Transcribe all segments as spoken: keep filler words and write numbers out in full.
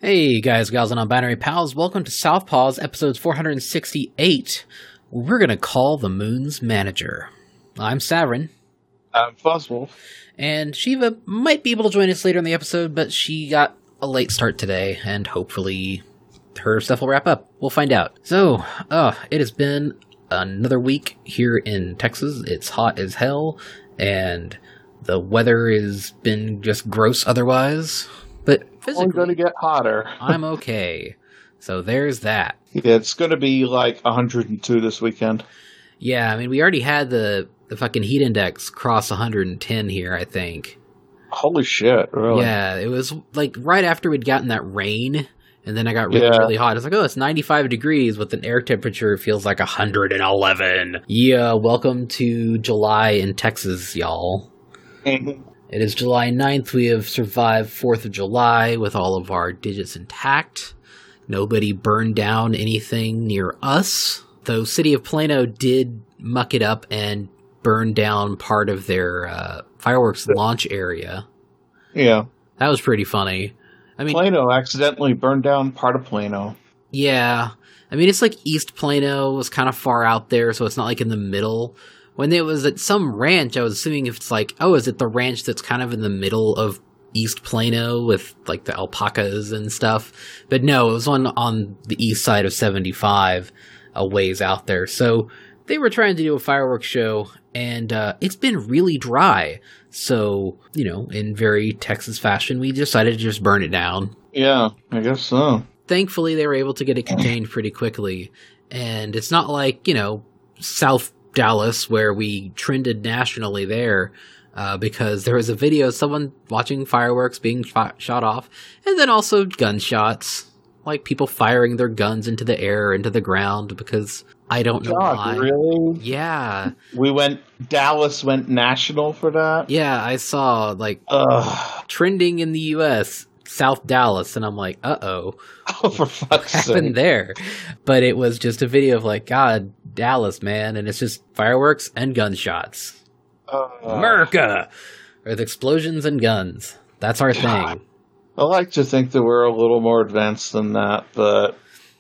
Hey guys, gals, and non-binary pals, welcome to Southpaws, episodes four hundred sixty-eight. We're gonna call the Moon's Manager. I'm Savrin. I'm Fuzzwolf. And Shiva might be able to join us later in the episode, but she got a late start today, and hopefully her stuff will wrap up. We'll find out. So, uh, it has been another week here in Texas. It's hot as hell, and the weather has been just gross otherwise. But physically, it's going to get hotter. I'm okay. So there's that. Yeah, it's going to be like one hundred two this weekend. Yeah, I mean, we already had the, the fucking heat index cross one hundred ten here, I think. Holy shit, really? Yeah, it was like right after we'd gotten that rain, and then I got really, yeah. really hot. It's like, oh, it's ninety-five degrees with an air temperature feels like one hundred eleven. Yeah, welcome to July in Texas, y'all. Mm-hmm. It is July ninth. We have survived fourth of July with all of our digits intact. Nobody burned down anything near us, though City of Plano did muck it up and burn down part of their uh, fireworks launch area. Yeah. That was pretty funny. I mean, Plano accidentally burned down part of Plano. Yeah. I mean, it's like East Plano was kind of far out there, so it's not like in the middle. When it was at some ranch, I was assuming if it's like, oh, is it the ranch that's kind of in the middle of East Plano with like the alpacas and stuff? But no, it was one on the east side of seventy-five, a ways out there. So they were trying to do a fireworks show, and uh, it's been really dry. So, you know, in very Texas fashion, we decided to just burn it down. Yeah, I guess so. Thankfully, they were able to get it contained pretty quickly. And it's not like, you know, South Dallas, where we trended nationally there, uh, because there was a video of someone watching fireworks being sh- shot off, and then also gunshots, like people firing their guns into the air, into the ground, because I don't know God, why. Really? Yeah. We went, Dallas went national for that? Yeah, I saw, like, Ugh. trending in the U S, South Dallas, and I'm like, uh-oh. Oh, for fuck's what happened sake. there? But it was just a video of like, God, Dallas, man, and it's just fireworks and gunshots. Uh, America! With explosions and guns. That's our God. thing. I like to think that we're a little more advanced than that, but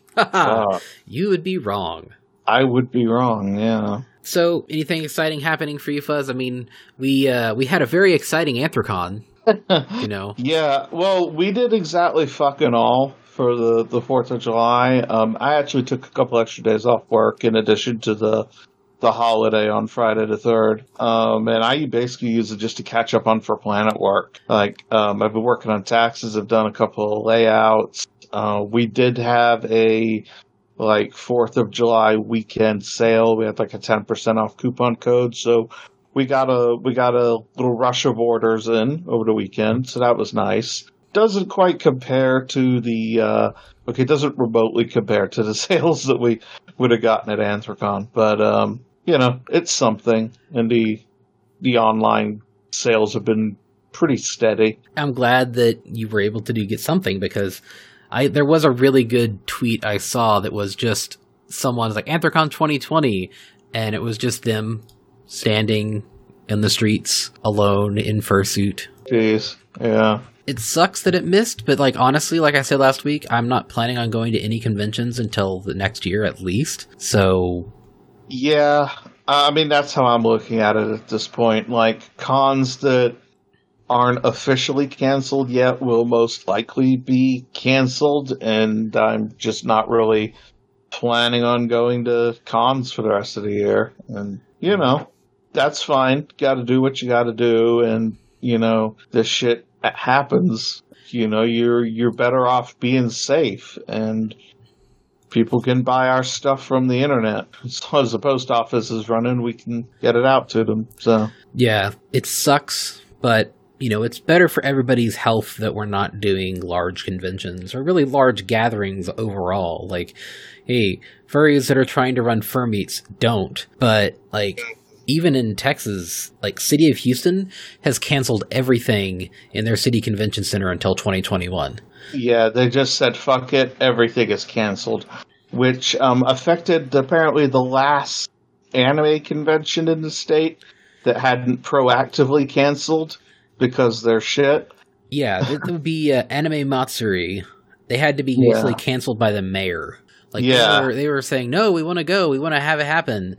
uh, you would be wrong. I would be wrong, yeah. So, anything exciting happening for you, Fuzz? I mean, we uh, we had a very exciting Anthrocon. You know. Yeah, well, we did exactly fucking all for the, the fourth of July. Um, I actually took a couple extra days off work in addition to the the holiday on Friday the third. Um, and I basically use it just to catch up on For Planet work. Like, um, I've been working on taxes. I've done a couple of layouts. Uh, we did have a, like, fourth of July weekend sale. We had, like, a ten percent off coupon code. So we got a, we got a little rush of orders in over the weekend. So that was nice. Doesn't quite compare to the, uh, okay, it doesn't remotely compare to the sales that we would have gotten at Anthrocon. But, um, you know, it's something. And the, the online sales have been pretty steady. I'm glad that you were able to do get something, because I there was a really good tweet I saw that was just someone's like Anthrocon twenty twenty, and it was just them standing in the streets alone in fursuit. Jeez, yeah. It sucks that it missed, but like honestly, like I said last week, I'm not planning on going to any conventions until the next year at least. So yeah, I mean that's how I'm looking at it at this point. Like cons that aren't officially canceled yet will most likely be canceled, and I'm just not really planning on going to cons for the rest of the year. And you know, that's fine. Got to do what you got to do, and you know, this shit happens. You know, you're you're better off being safe, and people can buy our stuff from the internet. As long as the post office is running, we can get it out to them. So yeah, it sucks, but you know, it's better for everybody's health that we're not doing large conventions or really large gatherings overall. Like, hey, furries that are trying to run fur meets, don't. But like, even in Texas, like City of Houston has canceled everything in their city convention center until twenty twenty-one. Yeah, they just said, fuck it, everything is canceled, which um, affected apparently the last anime convention in the state that hadn't proactively canceled because they're shit. Yeah, it would be uh, Anime Matsuri, They had to be Yeah. basically canceled by the mayor. Like, Yeah. they were, they were saying, no, we want to go. We want to have it happen.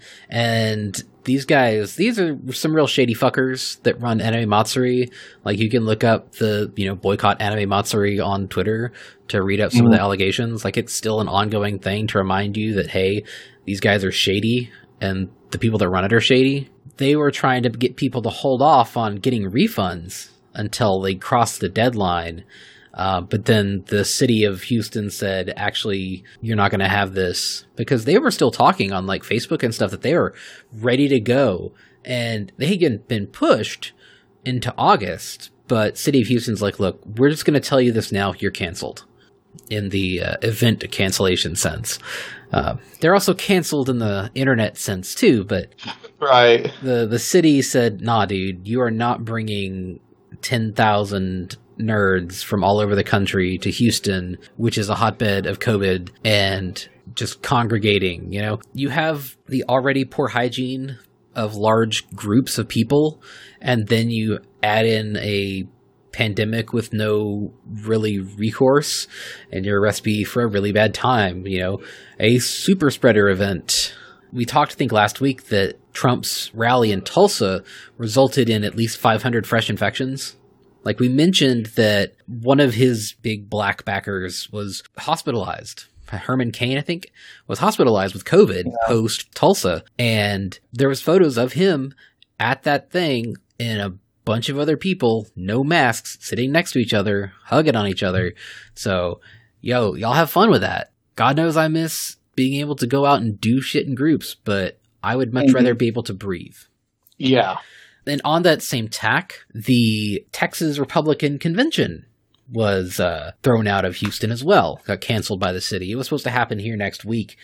And these guys, these are some real shady fuckers that run Anime Matsuri. Like, you can look up the, you know, boycott Anime Matsuri on Twitter to read up some Mhm. of the allegations. Like, it's still an ongoing thing to remind you that, hey, these guys are shady and the people that run it are shady. They were trying to get people to hold off on getting refunds until they crossed the deadline. Uh, but then the city of Houston said, actually, you're not going to have this, because they were still talking on like Facebook and stuff that they were ready to go, and they had been pushed into August. But city of Houston's like, look, we're just going to tell you this now. You're canceled in the uh, event cancellation sense. Uh, they're also canceled in the internet sense too. But Right. the the city said, nah, dude, you are not bringing ten thousand nerds from all over the country to Houston, which is a hotbed of COVID, and just congregating. You know, you have the already poor hygiene of large groups of people, and then you add in a pandemic with no really recourse, and you're a recipe for a really bad time. You know, a super spreader event. We talked, I think, last week that Trump's rally in Tulsa resulted in at least five hundred fresh infections. Like, we mentioned that one of his big black backers was hospitalized. Herman Cain, I think, was hospitalized with COVID Yeah. post Tulsa. And there was photos of him at that thing and a bunch of other people, no masks, sitting next to each other, hugging on each other. So, yo, y'all have fun with that. God knows I miss being able to go out and do shit in groups, but I would much Mhm. rather be able to breathe. Yeah. And on that same tack, the Texas Republican Convention was uh, thrown out of Houston as well, got canceled by the city. It was supposed to happen here next week.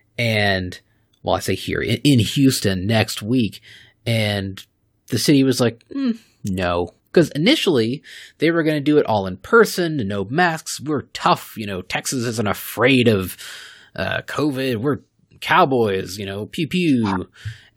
And, well, I say here, in, in Houston next week. And the city was like, mm, no. Because initially, they were going to do it all in person, no masks. We're tough. You know, Texas isn't afraid of uh, COVID. We're cowboys, you know, pew pew.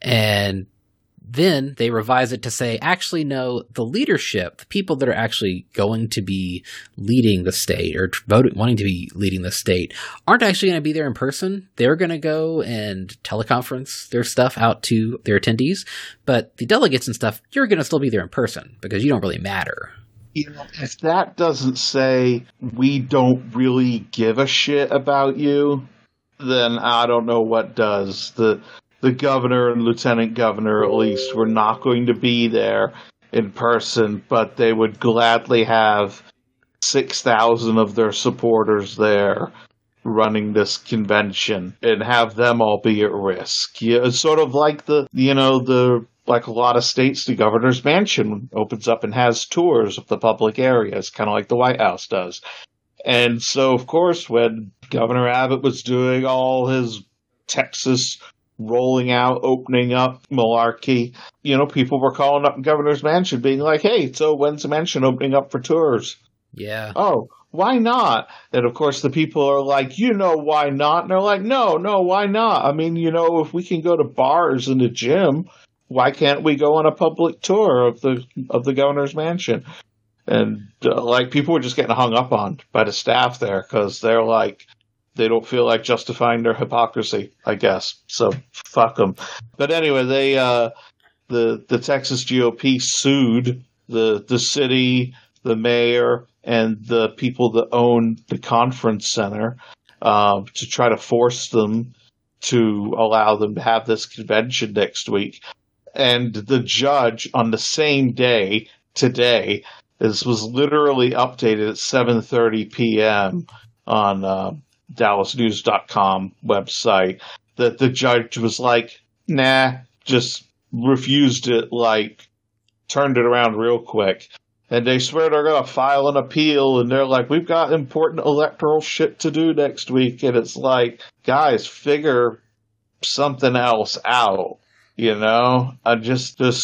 And then they revise it to say, actually, no, the leadership, the people that are actually going to be leading the state or voting, wanting to be leading the state aren't actually going to be there in person. They're going to go and teleconference their stuff out to their attendees. But the delegates and stuff, you're going to still be there in person because you don't really matter. You know, if that doesn't say we don't really give a shit about you, then I don't know what does. The the governor and lieutenant governor, at least, were not going to be there in person, but they would gladly have six thousand of their supporters there running this convention and have them all be at risk. Yeah, it's sort of like the, you know, the like a lot of states, the governor's mansion opens up and has tours of the public areas, kind of like the White House does. And so, of course, when Governor Abbott was doing all his Texas rolling out, opening up malarkey, you know, people were calling up Governor's Mansion being like, hey, so when's the mansion opening up for tours? Yeah. Oh, why not? And of course, the people are like, you know, why not? And they're like, no, no, why not? I mean, you know, if we can go to bars and the gym, why can't we go on a public tour of the of the governor's mansion? And uh, like people were just getting hung up on by the staff there because they're like, they don't feel like justifying their hypocrisy, I guess. So fuck them. But anyway, they uh, the the Texas G O P sued the the city, the mayor, and the people that own the conference center uh, to try to force them to allow them to have this convention next week. And the judge on the same day, today, this was literally updated at seven thirty p.m. on uh, Dallas News dot com website, that the judge was like, nah, just refused it, like, turned it around real quick. And they swear they're going to file an appeal, and they're like, we've got important electoral shit to do next week. And it's like, guys, figure something else out, you know? I'm just this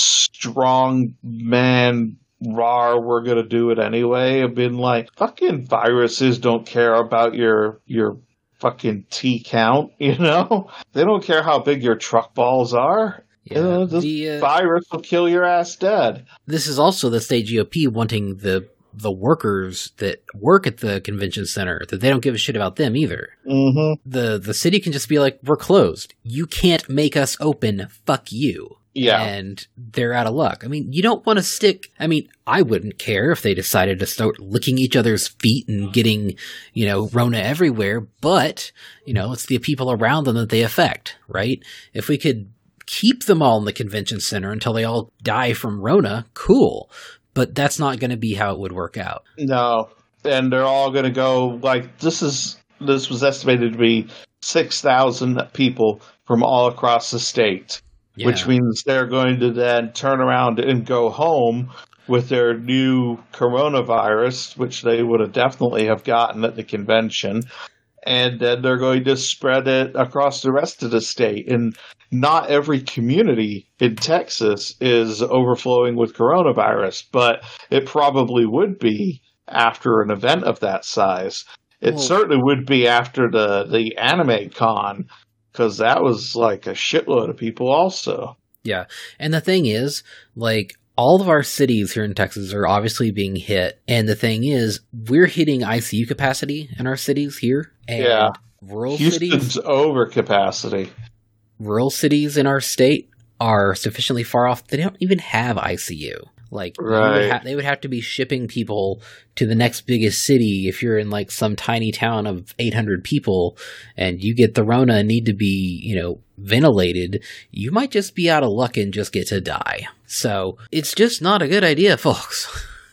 strong man, rawr, we're going to do it anyway. I've been like, fucking viruses don't care about your your fucking T count, you know? They don't care how big your truck balls are. Yeah. You know, this The, uh, virus will kill your ass dead. This is also the state G O P wanting the the workers that work at the convention center, that they don't give a shit about them either. Mm-hmm. The the city can just be like, we're closed. You can't make us open. Fuck you. Yeah. And they're out of luck. I mean, you don't want to stick... I mean, I wouldn't care if they decided to start licking each other's feet and getting, you know, Rona everywhere, but, you know, it's the people around them that they affect, right? If we could keep them all in the convention center until they all die from Rona, cool. But that's not going to be how it would work out. No. And they're all going to go, like, this is... This was estimated to be six thousand people from all across the state. Yeah. Which means they're going to then turn around and go home with their new coronavirus, which they would have definitely have gotten at the convention. And then they're going to spread it across the rest of the state. And not every community in Texas is overflowing with coronavirus, but it probably would be after an event of that size. It well, certainly would be after the, the Anime Con, because that was like a shitload of people also. Yeah. And the thing is, like, all of our cities here in Texas are obviously being hit. And the thing is, we're hitting I C U capacity in our cities here. And yeah. rural Houston's cities, over capacity. Rural cities in our state are sufficiently far off. They don't even have I C U. Like, right. would ha- they would have to be shipping people to the next biggest city if you're in, like, some tiny town of eight hundred people and you get the Rona and need to be, you know, ventilated. You might just be out of luck and just get to die. So it's just not a good idea, folks.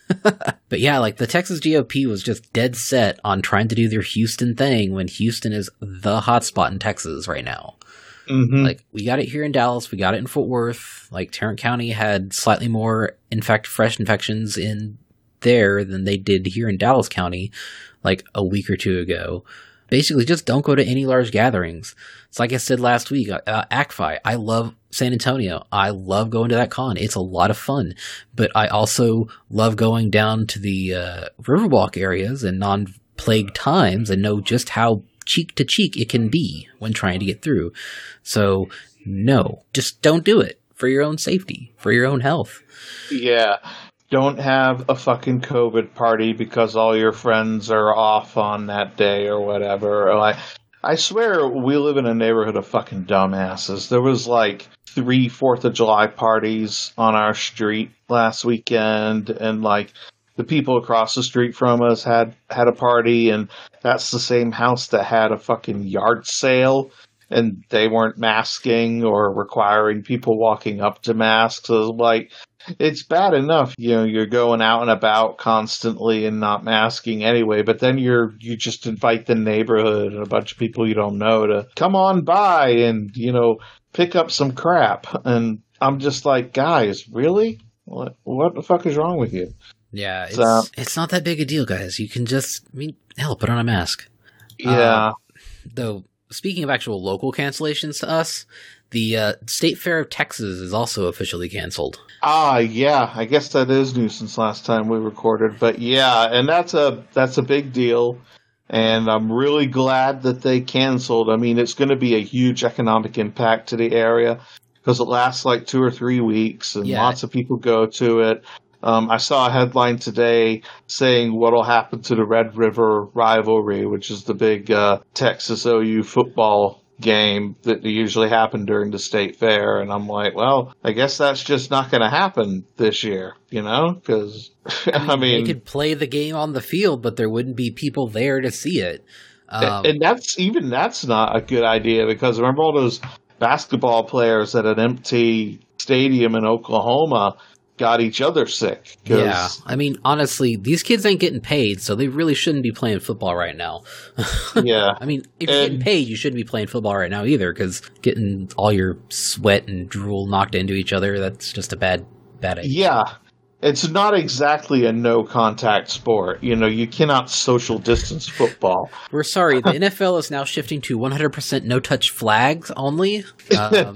But yeah, like, the Texas G O P was just dead set on trying to do their Houston thing when Houston is the hotspot in Texas right now. Mm-hmm. Like, we got it here in Dallas, we got it in Fort Worth. Like, Tarrant County had slightly more, in fact, fresh infections in there than they did here in Dallas County, like, a week or two ago. Basically, just don't go to any large gatherings. It's like I said last week, uh, A C F I, I love San Antonio. I love going to that con. It's a lot of fun. But I also love going down to the uh, Riverwalk areas and non-plague times and know just how cheek to cheek it can be when trying to get through. So, no, just don't do it for your own safety, for your own health. Yeah. Don't have a fucking COVID party because all your friends are off on that day or whatever. Or like, I swear we live in a neighborhood of fucking dumbasses. There was like three Fourth of July parties on our street last weekend, and like the people across the street from us had, had a party, and that's the same house that had a fucking yard sale, and they weren't masking or requiring people walking up to masks. So like, it's bad enough, you know, you're going out and about constantly and not masking anyway, but then you're, you just invite the neighborhood and a bunch of people you don't know to come on by and, you know, pick up some crap. And I'm just like, guys, really? What, what the fuck is wrong with you? Yeah, it's so, it's not that big a deal, guys. You can just, I mean, hell, put on a mask. Yeah. Uh, though, speaking of actual local cancellations to us, the uh, State Fair of Texas is also officially canceled. Ah, yeah. I guess that is new since last time we recorded. But yeah, and that's a that's a big deal. And I'm really glad that they canceled. I mean, it's going to be a huge economic impact to the area because it lasts like two or three weeks and Yeah. lots of people go to it. Um, I saw a headline today saying what'll happen to the Red River rivalry, which is the big uh, Texas O U football game that usually happen during the state fair. And I'm like, well, I guess that's just not going to happen this year, you know? Because, I mean... They could play the game on the field, but there wouldn't be people there to see it. Um, and that's, even that's not a good idea, because remember all those basketball players at an empty stadium in Oklahoma got each other sick. Yeah, I mean, honestly, these kids ain't getting paid, so they really shouldn't be playing football right now. Yeah. I mean, if you're and, getting paid, you shouldn't be playing football right now either, because getting all your sweat and drool knocked into each other, that's just a bad, bad idea. Yeah. It's not exactly a no-contact sport. You know, you cannot social distance football. We're sorry, the N F L is now shifting to one hundred percent no-touch flags only. Um,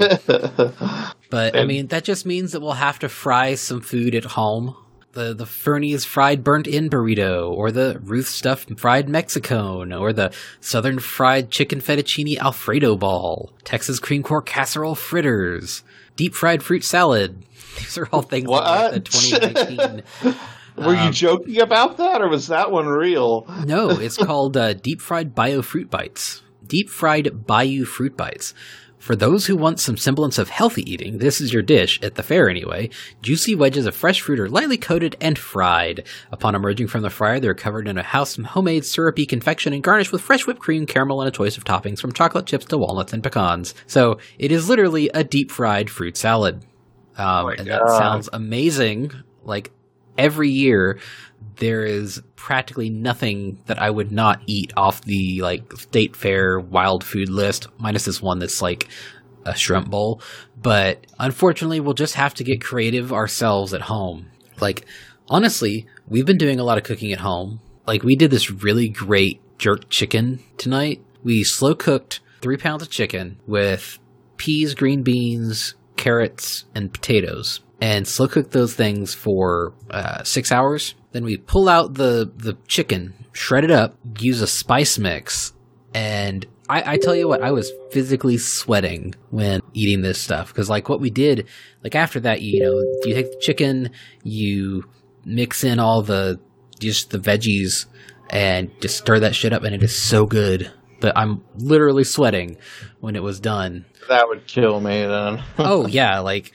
but, I mean, that just means that we'll have to fry some food at home. The the Fernie's fried burnt-in burrito, or the Ruth stuffed fried Mexicone, or the Southern fried chicken fettuccine Alfredo ball, Texas cream corn casserole fritters, deep fried fruit salad. These are all things what? that like the twenty nineteen Were um, you joking about that, or was that one real? No, it's called uh, Deep Fried Bayou Fruit Bites. Deep Fried Bayou Fruit Bites. For those who want some semblance of healthy eating, this is your dish, at the fair anyway. Juicy wedges of fresh fruit are lightly coated and fried. Upon emerging from the fryer, they're covered in a house homemade syrupy confection and garnished with fresh whipped cream, caramel, and a choice of toppings from chocolate chips to walnuts and pecans. So it is literally a deep fried fruit salad. Um, oh and God. that sounds amazing. Like, every year, there is practically nothing that I would not eat off the, like, state fair wild food list, minus this one that's, like, a shrimp bowl. But, unfortunately, we'll just have to get creative ourselves at home. Like, honestly, we've been doing a lot of cooking at home. Like, we did this really great jerk chicken tonight. We slow-cooked three pounds of chicken with peas, green beans, carrots, and potatoes. And slow cook those things for uh, six hours. Then we pull out the, the chicken, shred it up, use a spice mix. And I, I tell you what, I was physically sweating when eating this stuff. Because, like, what we did, like, after that, you know, you take the chicken, you mix in all the, just the veggies, and just stir that shit up, and it is so good. But I'm literally sweating when it was done. That would kill me then. Oh yeah, like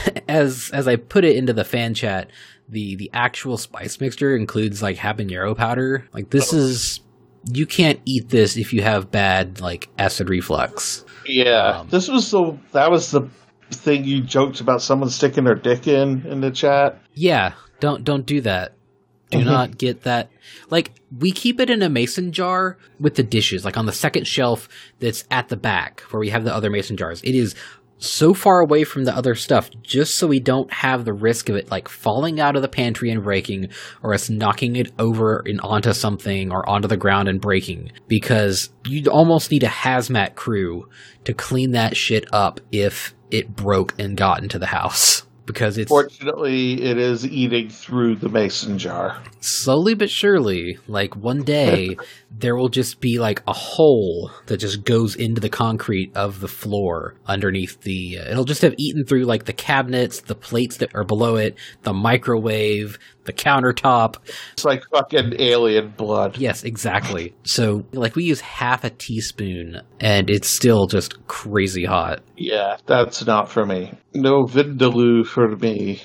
as as I put it into the fan chat, the the actual spice mixture includes like habanero powder. Like this is you can't eat this if you have bad like acid reflux. Yeah, um, this was the that was the thing you joked about someone sticking their dick in in the chat. Yeah, don't don't do that. Do not get that. Like, we keep it in a mason jar with the dishes, like on the second shelf that's at the back where we have the other mason jars. It is so far away from the other stuff just so we don't have the risk of it, like, falling out of the pantry and breaking, or us knocking it over and onto something or onto the ground and breaking. Because you'd almost need a hazmat crew to clean that shit up if it broke and got into the house. Because it's fortunately, it is eating through the mason jar. Slowly but surely, like one day, there will just be like a hole that just goes into the concrete of the floor underneath the. Uh, it'll just have eaten through like the cabinets, the plates that are below it, the microwave, the countertop. It's like fucking alien blood. Yes, exactly. So, like, we use half a teaspoon, and it's still just crazy hot. Yeah, that's not for me. No vindaloo for me.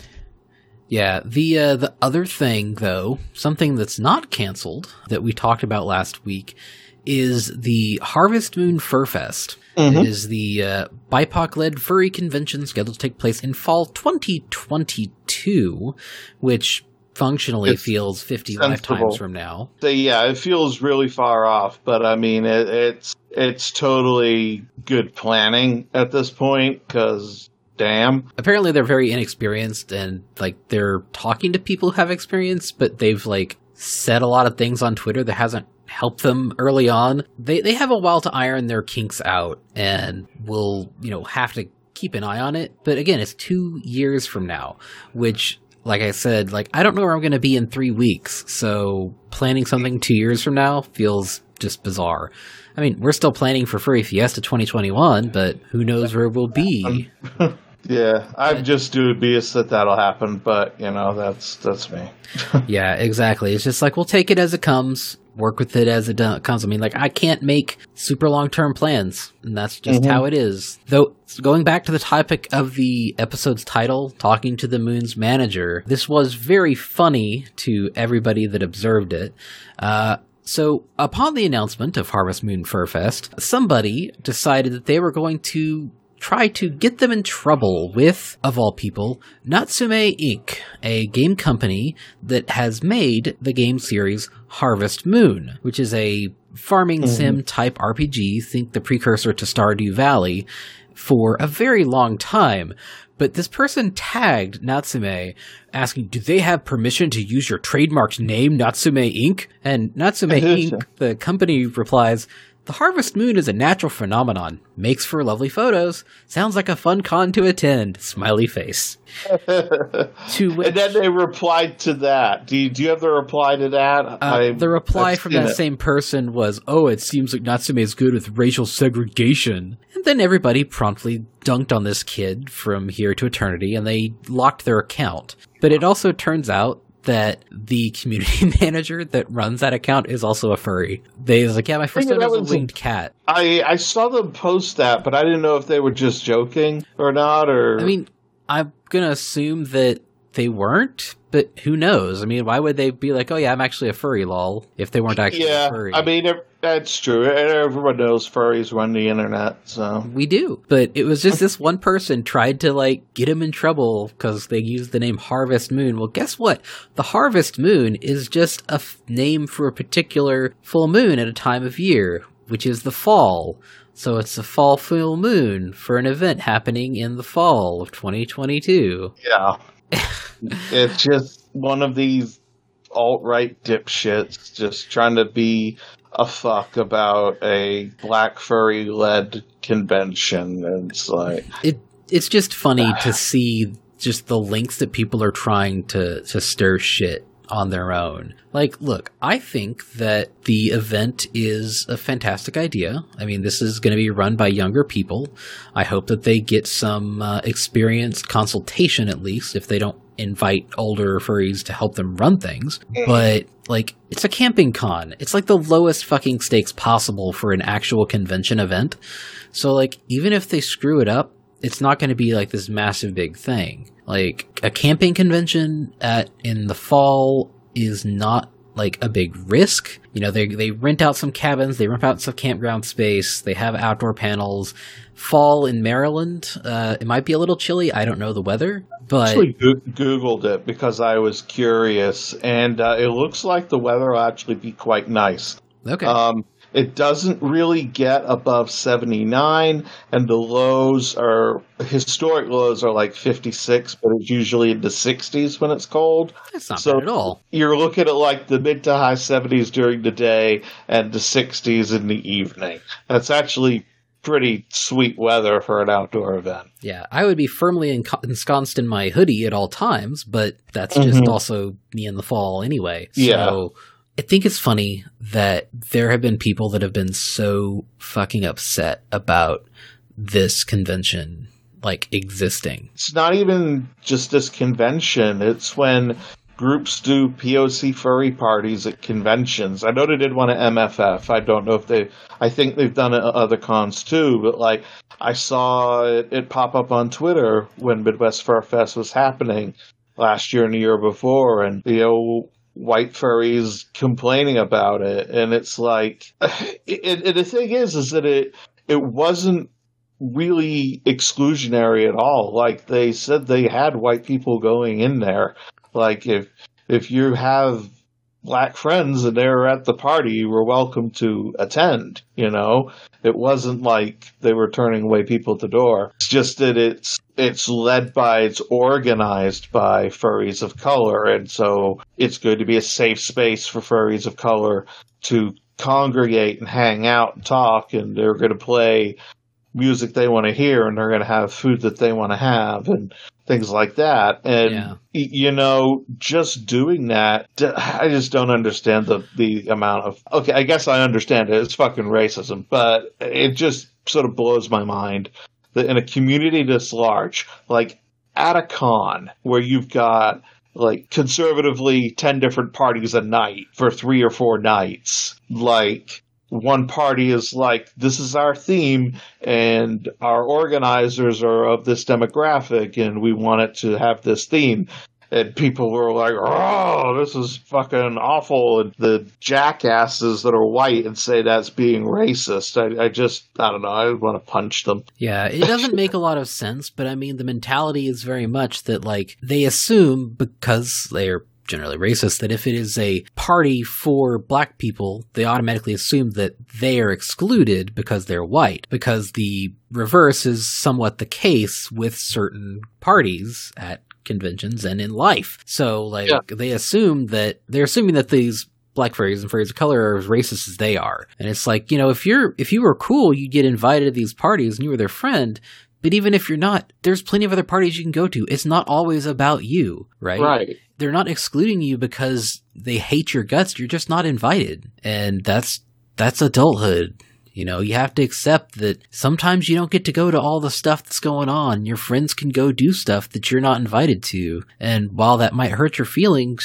Yeah, the uh, the other thing, though, something that's not canceled, that we talked about last week, is the Harvest Moon Fur Fest. Mm-hmm. It is the uh, B I P O C-led furry convention scheduled to take place in fall twenty twenty-two, which functionally it's feels fifty sensible. Lifetimes from now. So, yeah, it feels really far off, but I mean, it, it's it's totally good planning at this point, because damn. Apparently they're very inexperienced, and like they're talking to people who have experience, but they've like said a lot of things on Twitter that hasn't helped them early on. They they have a while to iron their kinks out, and will, you know, have to keep an eye on it. But again, it's two years from now, which, like I said, like I don't know where I'm going to be in three weeks. So planning something two years from now feels just bizarre. I mean, we're still planning for Furry Fiesta twenty twenty-one, but who knows where we'll be. Yeah, I'm just dubious that that'll happen, but, you know, that's that's me. Yeah, exactly. It's just like, we'll take it as it comes, work with it as it comes. I mean, like, I can't make super long-term plans, and that's just mm-hmm. how it is. Though, going back to the topic of the episode's title, Talking to the Moon's Manager, this was very funny to everybody that observed it. Uh... So, upon the announcement of Harvest Moon Fur Fest, somebody decided that they were going to try to get them in trouble with, of all people, Natsume Incorporated, a game company that has made the game series Harvest Moon, which is a farming mm-hmm. sim type R P G, think the precursor to Stardew Valley, for a very long time. But this person tagged Natsume, asking, do they have permission to use your trademarked name, Natsume Incorporated? And Natsume Incorporated, the company, replies, the Harvest Moon is a natural phenomenon. Makes for lovely photos. Sounds like a fun con to attend. Smiley face. To which, and then they replied to that. Do you, do you have the reply to that? Uh, the reply I've from that it. same person was, oh, it seems like Natsume is good with racial segregation. And then everybody promptly dunked on this kid from here to eternity, and they locked their account. But it also turns out that the community manager that runs that account is also a furry. They was like, yeah, my first one was a winged cat. I, I saw them post that, but I didn't know if they were just joking or not. Or I mean, I'm going to assume that they weren't, but who knows? I mean, why would they be like, oh yeah, I'm actually a furry, lol, if they weren't actually yeah, a furry? I mean, that's true. Everyone knows furries run the internet, so. We do. But it was just this one person tried to, like, get him in trouble because they used the name Harvest Moon. Well, guess what? The Harvest Moon is just a f- name for a particular full moon at a time of year, which is the fall. So it's a fall full moon for an event happening in the fall of twenty twenty-two. Yeah. It's just one of these alt-right dipshits just trying to be a fuck about a black furry-led convention. And it's like... It, it's just funny to see just the lengths that people are trying to, to stir shit on their own. Like, look, I think that the event is a fantastic idea. I mean, this is going to be run by younger people. I hope that they get some uh, experienced consultation, at least, if they don't invite older furries to help them run things. But, like, it's a camping con. It's like the lowest fucking stakes possible for an actual convention event. So, like, even if they screw it up, it's not going to be like this massive big thing. Like, a camping convention at in the fall is not like a big risk. You know, they they rent out some cabins, they rent out some campground space, they have outdoor panels. Fall in Maryland, uh, it might be a little chilly. I don't know the weather, but... I actually go- Googled it because I was curious, and uh, it looks like the weather will actually be quite nice. Okay. Um, It doesn't really get above seventy-nine, and the lows are, historic lows are like fifty-six, but it's usually in the sixties when it's cold. That's not so bad at all. You're looking at like the mid to high seventies during the day and the sixties in the evening. That's actually pretty sweet weather for an outdoor event. Yeah, I would be firmly enc- ensconced in my hoodie at all times, but that's just mm-hmm. also me in the fall anyway. So yeah. I think it's funny that there have been people that have been so fucking upset about this convention, like, existing. It's not even just this convention. It's when groups do P O C furry parties at conventions. I know they did one at M F F. I don't know if they... I think they've done it at other cons too, but, like, I saw it, it pop up on Twitter when Midwest Fur Fest was happening last year and the year before, and, you know... white furries complaining about it, and it's like, it, it, the thing is, is that it it wasn't really exclusionary at all. Like, they said they had white people going in there. Like, if if you have black friends and they're at the party, you were welcome to attend, you know? It wasn't like they were turning away people at the door. It's just that it's it's led by, it's organized by furries of color, and so it's going to be a safe space for furries of color to congregate and hang out and talk, and they're going to play music they want to hear, and they're going to have food that they want to have, and things like that. And, yeah. you know, just doing that, I just don't understand the, the amount of... Okay, I guess I understand it. It's fucking racism, but it just sort of blows my mind that in a community this large, like at a con where you've got, like, conservatively ten different parties a night for three or four nights, like... one party is like, this is our theme, and our organizers are of this demographic, and we want it to have this theme. And people were like, oh, this is fucking awful. And the jackasses that are white and say that's being racist. I, I just, I don't know, I want to punch them. Yeah, it doesn't make a lot of sense, but I mean, the mentality is very much that, like, they assume, because they're generally racist, that if it is a party for black people, they automatically assume that they are excluded because they're white, because the reverse is somewhat the case with certain parties at conventions and in life. So, like, yeah. they assume that, they're assuming that these black furries and furries of color are as racist as they are. And it's like, you know, if you're, if you were cool, you'd get invited to these parties and you were their friend. But even if you're not, there's plenty of other parties you can go to. It's not always about you, right? Right. They're not excluding you because they hate your guts. You're just not invited. And that's that's adulthood. You know, you have to accept that sometimes you don't get to go to all the stuff that's going on. Your friends can go do stuff that you're not invited to. And while that might hurt your feelings,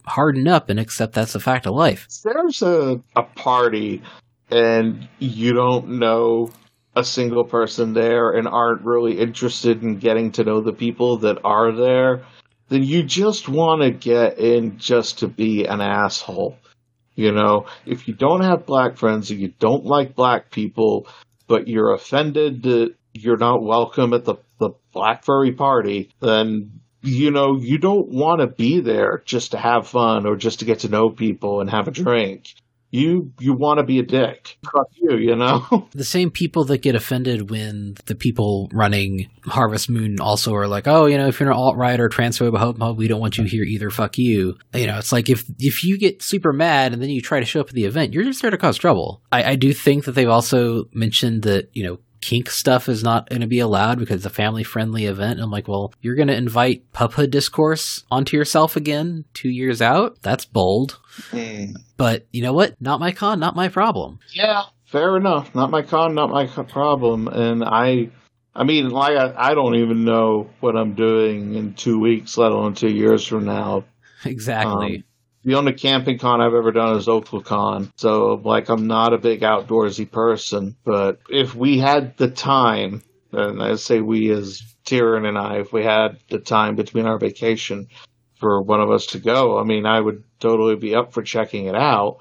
harden up and accept that's a fact of life. There's a, a party and you don't know a single person there and aren't really interested in getting to know the people that are there, then you just want to get in just to be an asshole. You know, if you don't have black friends and you don't like black people, but you're offended that you're not welcome at the, the Black Furry party, then, you know, you don't want to be there just to have fun or just to get to know people and have a drink. You you want to be a dick. Fuck you, you know? The same people that get offended when the people running Harvest Moon also are like, oh, you know, if you're an alt-right or transphobe, homophobe, we don't want you here either, fuck you. You know, it's like if if you get super mad and then you try to show up at the event, you're just there to cause trouble. I, I do think that they've also mentioned that, you know, kink stuff is not going to be allowed because it's a family-friendly event. And I'm like, well, you're going to invite puphood discourse onto yourself again two years out? That's bold. Mm. But you know what? Not my con, not my problem. Yeah, fair enough. Not my con, not my problem. And I, I mean, like, I, I don't even know what I'm doing in two weeks, let alone two years from now. Exactly. Um, The only camping con I've ever done is OaklandCon, so, like, I'm not a big outdoorsy person, but if we had the time, and I say we as Tyrion and I, if we had the time between our vacation for one of us to go, I mean, I would totally be up for checking it out.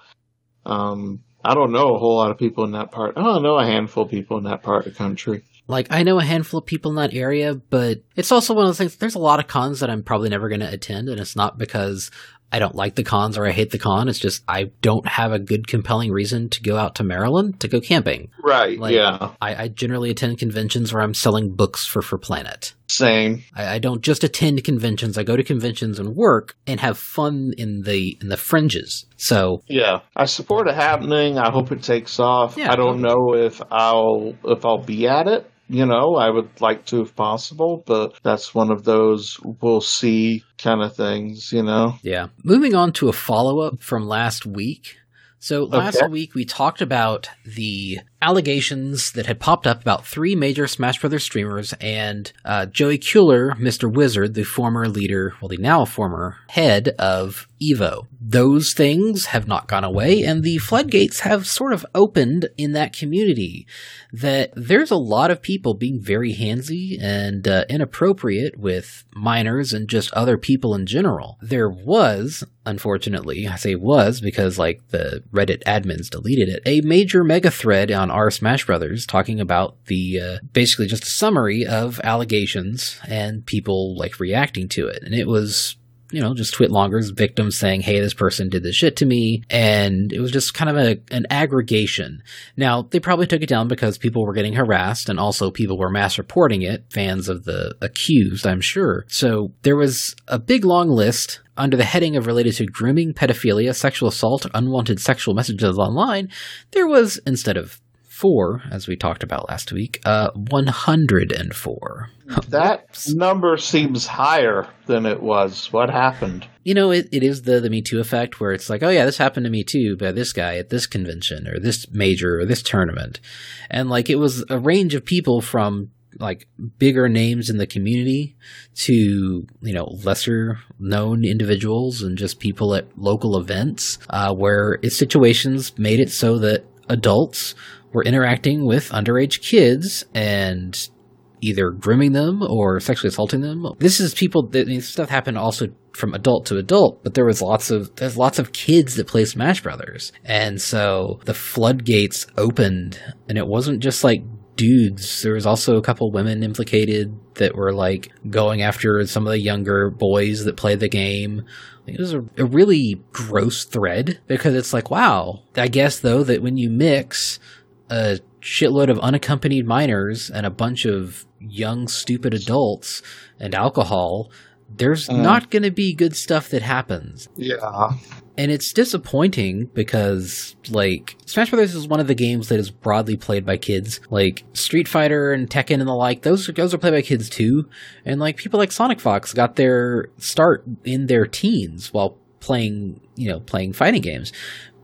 Um, I don't know a whole lot of people in that part. I don't know a handful of people in that part of the country. Like, I know a handful of people in that area, but it's also one of those things, there's a lot of cons that I'm probably never going to attend, and it's not because I don't like the cons or I hate the con. It's just I don't have a good, compelling reason to go out to Maryland to go camping. Right, like, yeah. I, I generally attend conventions where I'm selling books for For Planet. Same. I, I don't just attend conventions. I go to conventions and work and have fun in the in the fringes. So yeah, I support it happening. I hope it takes off. Yeah, I don't know if I'll if I'll be at it. You know, I would like to if possible, but that's one of those we'll see kind of things, you know? Yeah. Moving on to a follow-up from last week. So last okay. week we talked about the allegations that had popped up about three major Smash Brothers streamers and uh, Joey Kueller, Mister Wizard, the former leader, well, the now former head of EVO. Those things have not gone away, and the floodgates have sort of opened in that community. That there's a lot of people being very handsy and uh, inappropriate with minors and just other people in general. There was, unfortunately, I say was because like the Reddit admins deleted it, a major mega thread on r Smash Brothers talking about the uh, basically just a summary of allegations and people like reacting to it, and it was, you know, just Twitlongers, victims saying, hey, this person did this shit to me. And it was just kind of a, an aggregation. Now, they probably took it down because people were getting harassed and also people were mass reporting it, fans of the accused, I'm sure. So there was a big long list under the heading of related to grooming, pedophilia, sexual assault, unwanted sexual messages online. There was, instead of four, as we talked about last week, uh, one hundred four. That number seems higher than it was. What happened? You know, it, it is the, the Me Too effect where it's like, oh yeah, this happened to me too by this guy at this convention or this major or this tournament. And like, it was a range of people from like bigger names in the community to, you know, lesser known individuals and just people at local events, uh, where its situations made it so that adults were interacting with underage kids and either grooming them or sexually assaulting them. This is people that, I mean, stuff happened also from adult to adult, but there was lots of, there's lots of kids that play Smash Brothers. And so the floodgates opened, and it wasn't just like dudes. There was also a couple women implicated that were like going after some of the younger boys that play the game. It was a, a really gross thread because it's like, wow, I guess though that when you mix a shitload of unaccompanied minors and a bunch of young, stupid adults and alcohol, there's mm. not going to be good stuff that happens. Yeah. And it's disappointing because, like, Smash Brothers is one of the games that is broadly played by kids. Like, Street Fighter and Tekken and the like, those, those are played by kids too. And, like, people like Sonic Fox got their start in their teens while playing, you know, playing fighting games.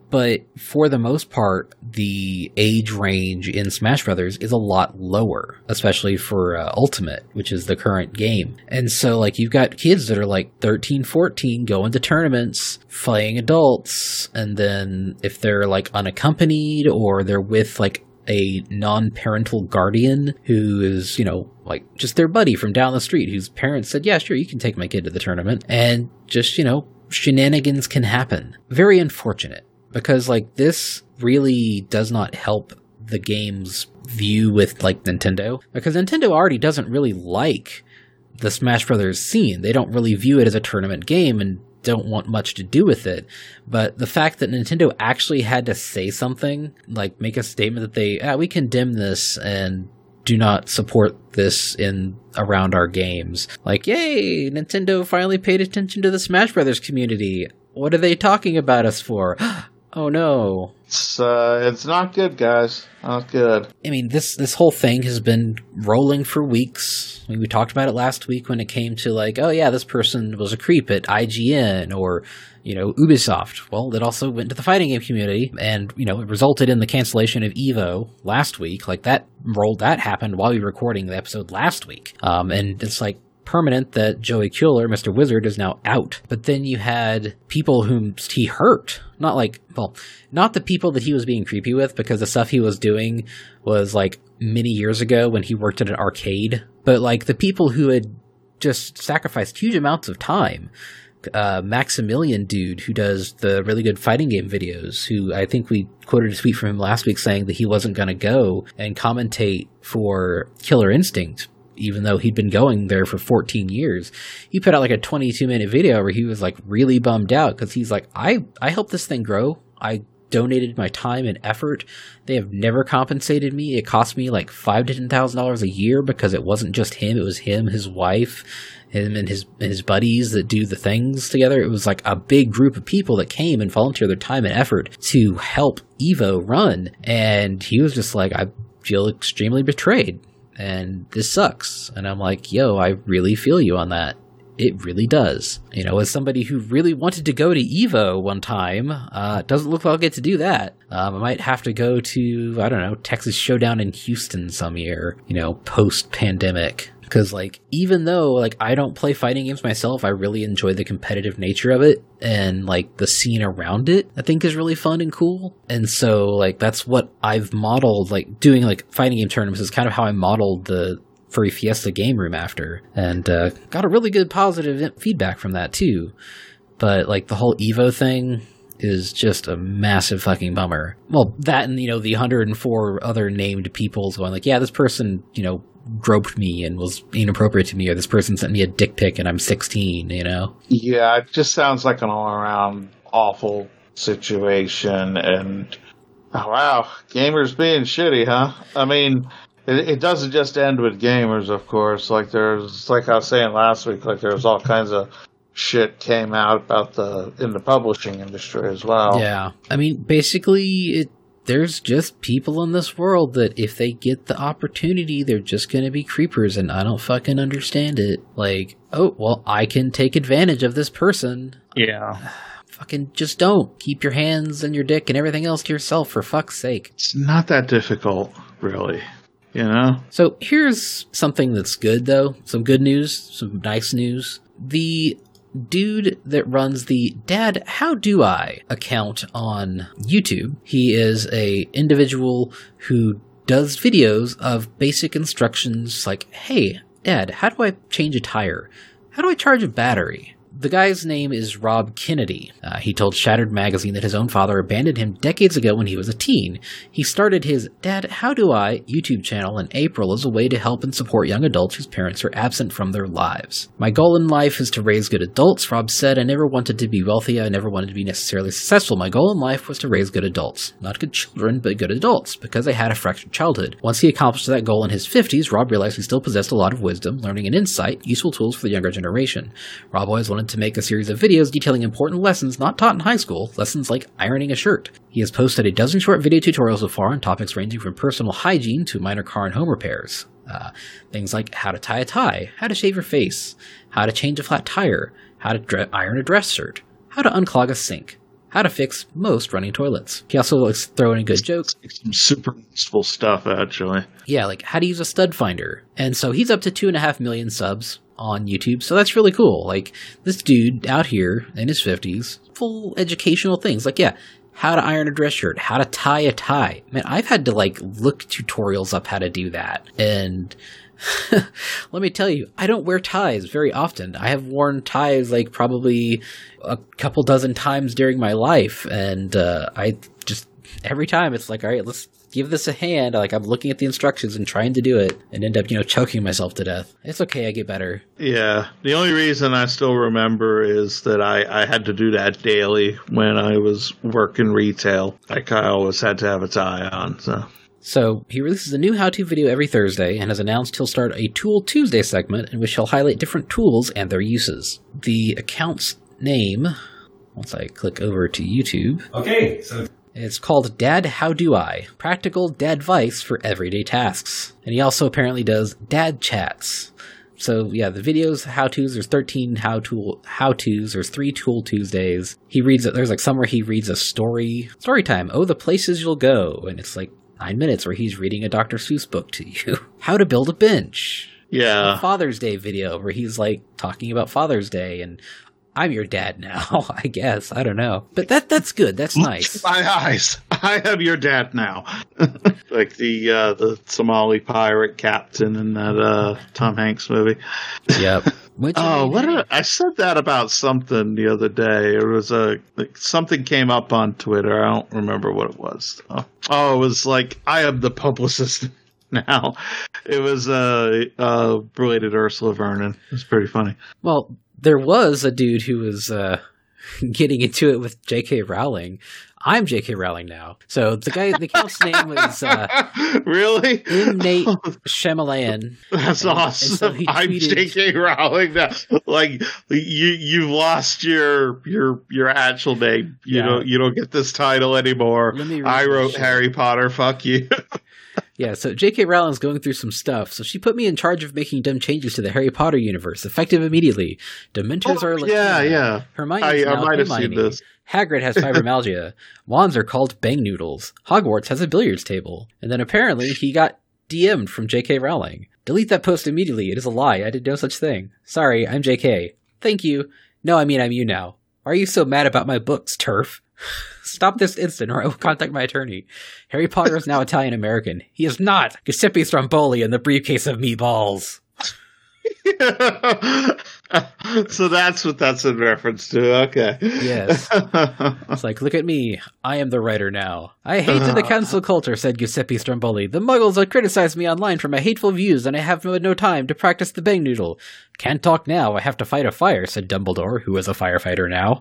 But for the most part, the age range in Smash Brothers is a lot lower, especially for uh, Ultimate, which is the current game. And so, like, you've got kids that are like thirteen, fourteen, going to tournaments, playing adults, and then if they're like unaccompanied or they're with like a non-parental guardian who is, you know, like just their buddy from down the street whose parents said, yeah, sure, you can take my kid to the tournament, and just, you know, shenanigans can happen. Very unfortunate. Because, like, this really does not help the game's view with, like, Nintendo. Because Nintendo already doesn't really like the Smash Brothers scene. They don't really view it as a tournament game and don't want much to do with it. But the fact that Nintendo actually had to say something, like, make a statement that they, ah, we condemn this and do not support this in around our games. Like, yay, Nintendo finally paid attention to the Smash Brothers community. What are they talking about us for? Oh no. It's uh, it's not good, guys. Not good. I mean, this this whole thing has been rolling for weeks. I mean, we talked about it last week when it came to like, oh yeah, this person was a creep at I G N or, you know, Ubisoft. Well, it also went to the fighting game community and, you know, it resulted in the cancellation of EVO last week. Like that rolled, that happened while we were recording the episode last week. Um, and it's like, permanent that Joey Kuehler, Mister Wizard, is now out. But then you had people whom he hurt. Not like, well, not the people that he was being creepy with, because the stuff he was doing was like many years ago when he worked at an arcade. But like the people who had just sacrificed huge amounts of time. Uh, Maximilian dude who does the really good fighting game videos, who I think we quoted a tweet from him last week saying that he wasn't going to go and commentate for Killer Instinct, even though he'd been going there for fourteen years. He put out like a twenty-two minute video where he was like really bummed out because he's like, I, I helped this thing grow. I donated my time and effort. They have never compensated me. It cost me like five to ten thousand dollars a year because it wasn't just him. It was him, his wife, him and his and his buddies that do the things together. It was like a big group of people that came and volunteered their time and effort to help EVO run. And he was just like, I feel extremely betrayed. And this sucks. And I'm like, yo, I really feel you on that. It really does. You know, as somebody who really wanted to go to EVO one time, uh, doesn't look like I'll get to do that. Um, I might have to go to, I don't know, Texas Showdown in Houston some year, you know, post-pandemic. Because, like, even though, like, I don't play fighting games myself, I really enjoy the competitive nature of it. And, like, the scene around it, I think is really fun and cool. And so, like, that's what I've modeled, like, doing, like, fighting game tournaments is kind of how I modeled the Furry Fiesta game room after. And uh, got a really good positive feedback from that, too. But, like, the whole EVO thing is just a massive fucking bummer. Well, that and, you know, the one hundred four other named people going, like, yeah, this person, you know, groped me and was inappropriate to me, or this person sent me a dick pic and I'm sixteen, you know? Yeah, it just sounds like an all-around awful situation, and oh, wow, gamers being shitty, huh? I mean, it, it doesn't just end with gamers, of course. Like, there's, like I was saying last week, like, there's all kinds of shit came out about the, in the publishing industry as well. Yeah. I mean, basically, it there's just people in this world that if they get the opportunity, they're just going to be creepers, and I don't fucking understand it. Like, oh, well, I can take advantage of this person. Yeah. Fucking just don't. Keep your hands and your dick and everything else to yourself, for fuck's sake. It's not that difficult, really. You know? So here's something that's good, though. Some good news. Some nice news. The dude that runs the Dad, How Do I account on YouTube. He is a individual who does videos of basic instructions like, hey, Dad, how do I change a tire? How do I charge a battery? The guy's name is Rob Kennedy. Uh, he told Shattered Magazine that his own father abandoned him decades ago when he was a teen. He started his Dad, How Do I YouTube channel in April as a way to help and support young adults whose parents are absent from their lives. My goal in life is to raise good adults, Rob said. I never wanted to be wealthy. I never wanted to be necessarily successful. My goal in life was to raise good adults. Not good children, but good adults, because I had a fractured childhood. Once he accomplished that goal in his fifties, Rob realized he still possessed a lot of wisdom, learning and insight, useful tools for the younger generation. Rob always wanted to make a series of videos detailing important lessons not taught in high school, lessons like ironing a shirt. He has posted a dozen short video tutorials so far on topics ranging from personal hygiene to minor car and home repairs. Uh, things like how to tie a tie, how to shave your face, how to change a flat tire, how to dre- iron a dress shirt, how to unclog a sink, how to fix most running toilets. He also likes to throw in a good joke. Some super useful stuff, actually. Yeah, like how to use a stud finder. And so he's up to two and a half million subs on YouTube, so that's really cool. Like, this dude out here in his fifties, full educational things. Like, yeah, how to iron a dress shirt, how to tie a tie. Man, I've had to, like, look tutorials up how to do that. And let me tell you, I don't wear ties very often. I have worn ties, like, probably a couple dozen times during my life. And uh, I just, every time it's like, all right, let's give this a hand. Like, I'm looking at the instructions and trying to do it and end up, you know, choking myself to death. It's okay. I get better. Yeah. The only reason I still remember is that I, I had to do that daily when I was working retail. Like, I always had to have a tie on, so... So, he releases a new how-to video every Thursday and has announced he'll start a Tool Tuesday segment in which he'll highlight different tools and their uses. The account's name, once I click over to YouTube... Okay, so... It's called Dad How Do I? Practical Dadvice for Everyday Tasks. And he also apparently does Dad Chats. So, yeah, the videos, how-tos, there's thirteen how-to, how-tos, there's three Tool Tuesdays. He reads, there's like somewhere he reads a story. Story time, oh, the places you'll go. And it's like nine minutes where he's reading a Doctor Seuss book to you. How to build a bench. Yeah. A Father's Day video where he's like talking about Father's Day and I'm your dad now, I guess. I don't know. But that that's good. That's nice. My eyes. I am your dad now. Like the uh, the Somali pirate captain in that uh, Tom Hanks movie. Yep. Which oh, what did I, I said that about something the other day. It was a like, something came up on Twitter. I don't remember what it was. Oh, oh it was like I am the publicist now. It was uh, uh, related to Ursula Vernon. It was pretty funny. Well, there was a dude who was uh, getting into it with J K. Rowling. I'm J K. Rowling now. So the guy, the account's name was uh, really M. Nate Shyamalan. That's and, awesome. And so I'm J K. Rowling now. Like you, you've lost your your your actual name. You yeah. don't you don't get this title anymore. I wrote Harry Potter. Fuck you. Yeah, so J K. Rowling's going through some stuff, so she put me in charge of making dumb changes to the Harry Potter universe, effective immediately. Dementors oh, are Latina. Yeah, yeah. Hermione's I, I now might have Hermione. seen this. Hagrid has fibromyalgia. Wands are called bang noodles. Hogwarts has a billiards table. And then apparently he got D M'd from J K. Rowling. Delete that post immediately. It is a lie. I did no such thing. Sorry, I'm J K. Thank you. No, I mean I'm you now. Why are you so mad about my books, turf? Stop this instant or I will contact my attorney. Harry Potter is now Italian-American. He is not. Giuseppe Stromboli in the briefcase of meatballs. So that's what that's in reference to. Okay. Yes. It's like, look at me. I am the writer now. I hate the cancel culture, said Giuseppe Stromboli. The muggles have criticized me online for my hateful views, and I have no, no time to practice the bang noodle. Can't talk now. I have to fight a fire, said Dumbledore, who is a firefighter now.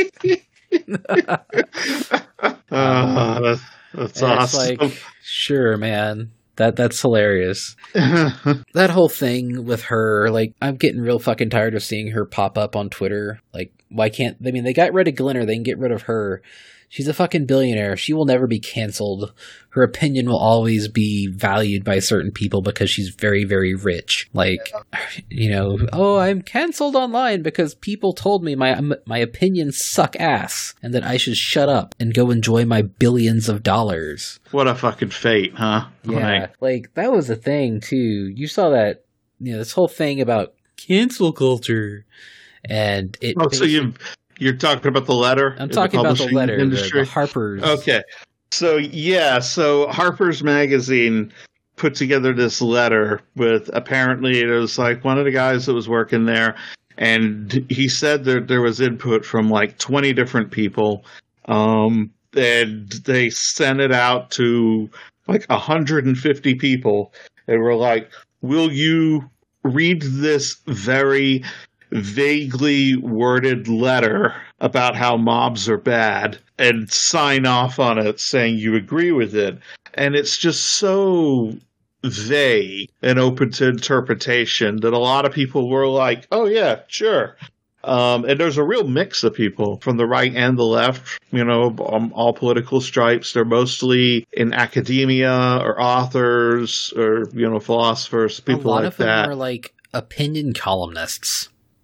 uh, that's that's and awesome. It's like, sure, man. That that's hilarious. That whole thing with her, like, I'm getting real fucking tired of seeing her pop up on Twitter. Like, why can't, I mean, they got rid of Glinner, they can get rid of her. She's a fucking billionaire. She will never be canceled. Her opinion will always be valued by certain people because she's very, very rich. Like, you know, oh, I'm canceled online because people told me my my opinions suck ass and that I should shut up and go enjoy my billions of dollars. What a fucking fate, huh? Yeah, like, like that was a thing too. You saw that, you know, this whole thing about cancel culture, and it. Oh, so you. You're talking about the letter? I'm talking the about the letter, industry? The, the Harper's. Okay. So, yeah, so Harper's Magazine put together this letter with, apparently it was like one of the guys that was working there, and he said that there was input from like twenty different people, um, and they sent it out to like one hundred fifty people, and were like, will you read this very vaguely worded letter about how mobs are bad and sign off on it saying you agree with it? And it's just so vague and open to interpretation that a lot of people were like, oh yeah, sure. Um, and there's a real mix of people from the right and the left, you know, um, all political stripes. They're mostly in academia or authors or, you know, philosophers, people like that. A lot of them are like opinion columnists.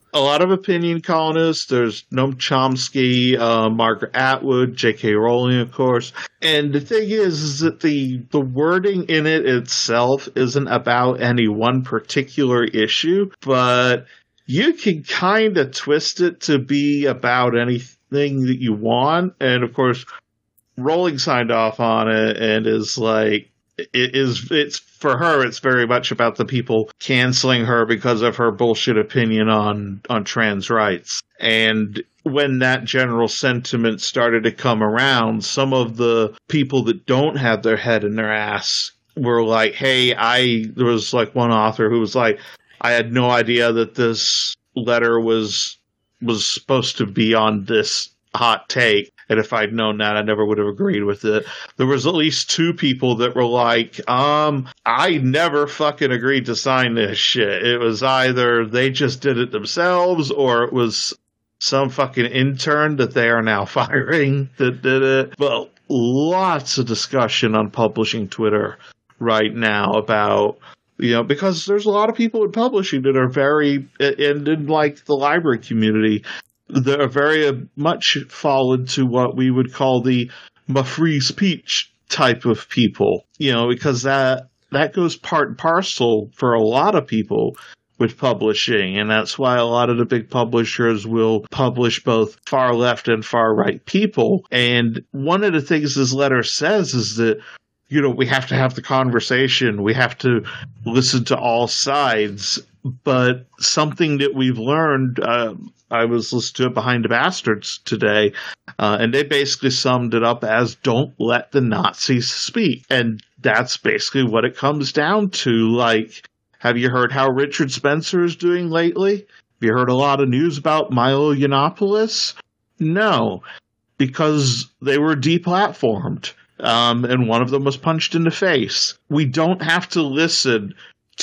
a lot of opinion columnists. There's Noam Chomsky, uh, Margaret Atwood, J K. Rowling, of course. And the thing is, is that the, the wording in it itself isn't about any one particular issue, but you can kind of twist it to be about anything that you want. And of course, Rowling signed off on it and is like, it is, it's for her, it's very much about the people canceling her because of her bullshit opinion on, on trans rights. And when that general sentiment started to come around, some of the people that don't have their head in their ass were like, hey, I, there was like one author who was like, I had no idea that this letter was, was supposed to be on this hot take. And if I'd known that, I never would have agreed with it. There was at least two people that were like, um, I never fucking agreed to sign this shit. It was either they just did it themselves or it was some fucking intern that they are now firing that did it. Well, lots of discussion on publishing Twitter right now about, you know, because there's a lot of people in publishing that are very, and in like the library community, that are very much fall into what we would call the my free speech type of people, you know, because that that goes part and parcel for a lot of people with publishing. And that's why a lot of the big publishers will publish both far left and far right people. And one of the things this letter says is that, you know, we have to have the conversation. We have to listen to all sides. But something that we've learned, uh, I was listening to it Behind the Bastards today, uh, and they basically summed it up as don't let the Nazis speak. And that's basically what it comes down to. Like, have you heard how Richard Spencer is doing lately? Have you heard a lot of news about Milo Yiannopoulos? No, because they were deplatformed. Um, and one of them was punched in the face. We don't have to listen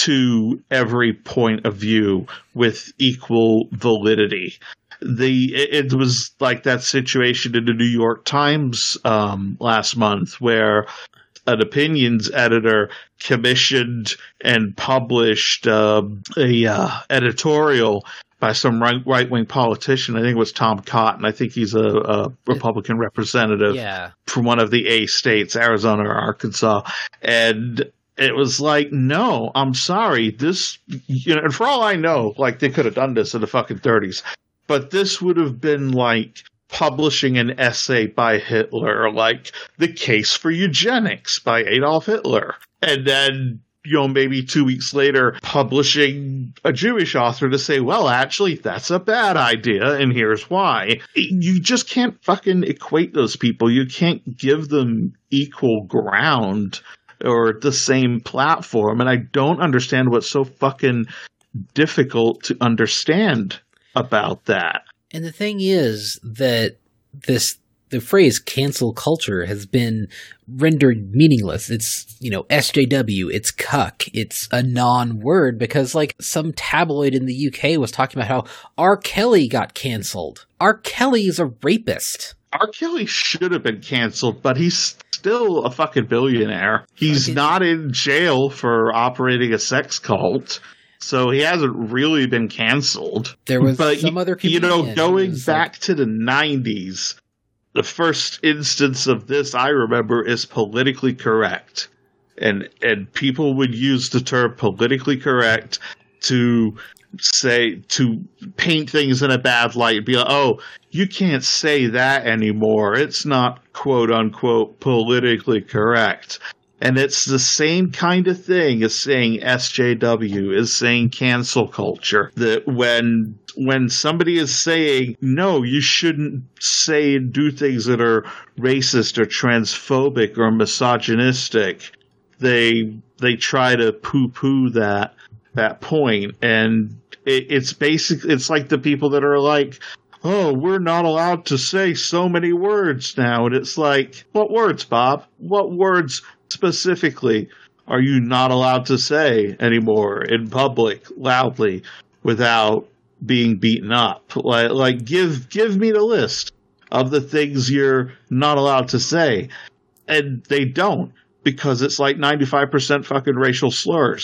to every point of view with equal validity. The it, it was like that situation in the New York Times um, last month where an opinions editor commissioned and published uh, a uh, editorial by some right, right-wing politician. I think it was Tom Cotton. I think he's a, a Republican representative yeah. from one of the A states, Arizona or Arkansas. And it was like, no, I'm sorry. This, you know, and for all I know, like they could have done this in the fucking thirties, but this would have been like publishing an essay by Hitler, like The Case for Eugenics by Adolf Hitler. And then, you know, maybe two weeks later, publishing a Jewish author to say, well, actually, that's a bad idea, and here's why. You just can't fucking equate those people. You can't give them equal ground or the same platform, and I don't understand what's so fucking difficult to understand about that. And the thing is that this the phrase cancel culture has been rendered meaningless. It's, you know, S J W, it's cuck, it's a non-word because, like, some tabloid in the U K was talking about how R. Kelly got canceled. R. Kelly is a rapist. R. Kelly should have been canceled, but he's still a fucking billionaire. He's not in jail for operating a sex cult. So he hasn't really been canceled. There was but some you, other you know, going back like, to the nineties, the first instance of this I remember is politically correct. And and people would use the term politically correct to say, to paint things in a bad light. Be like, oh, you can't say that anymore. It's not quote unquote politically correct. And it's the same kind of thing as saying S J W, is saying cancel culture. That when when somebody is saying, no, you shouldn't say and do things that are racist or transphobic or misogynistic, they they try to poo-poo that that point. And it, it's basically, it's like the people that are like, oh, we're not allowed to say so many words now. And it's like, what words, Bob? What words specifically are you not allowed to say anymore in public loudly without being beaten up? Like, like give give me the list of the things you're not allowed to say. And they don't, because it's like ninety-five percent fucking racial slurs.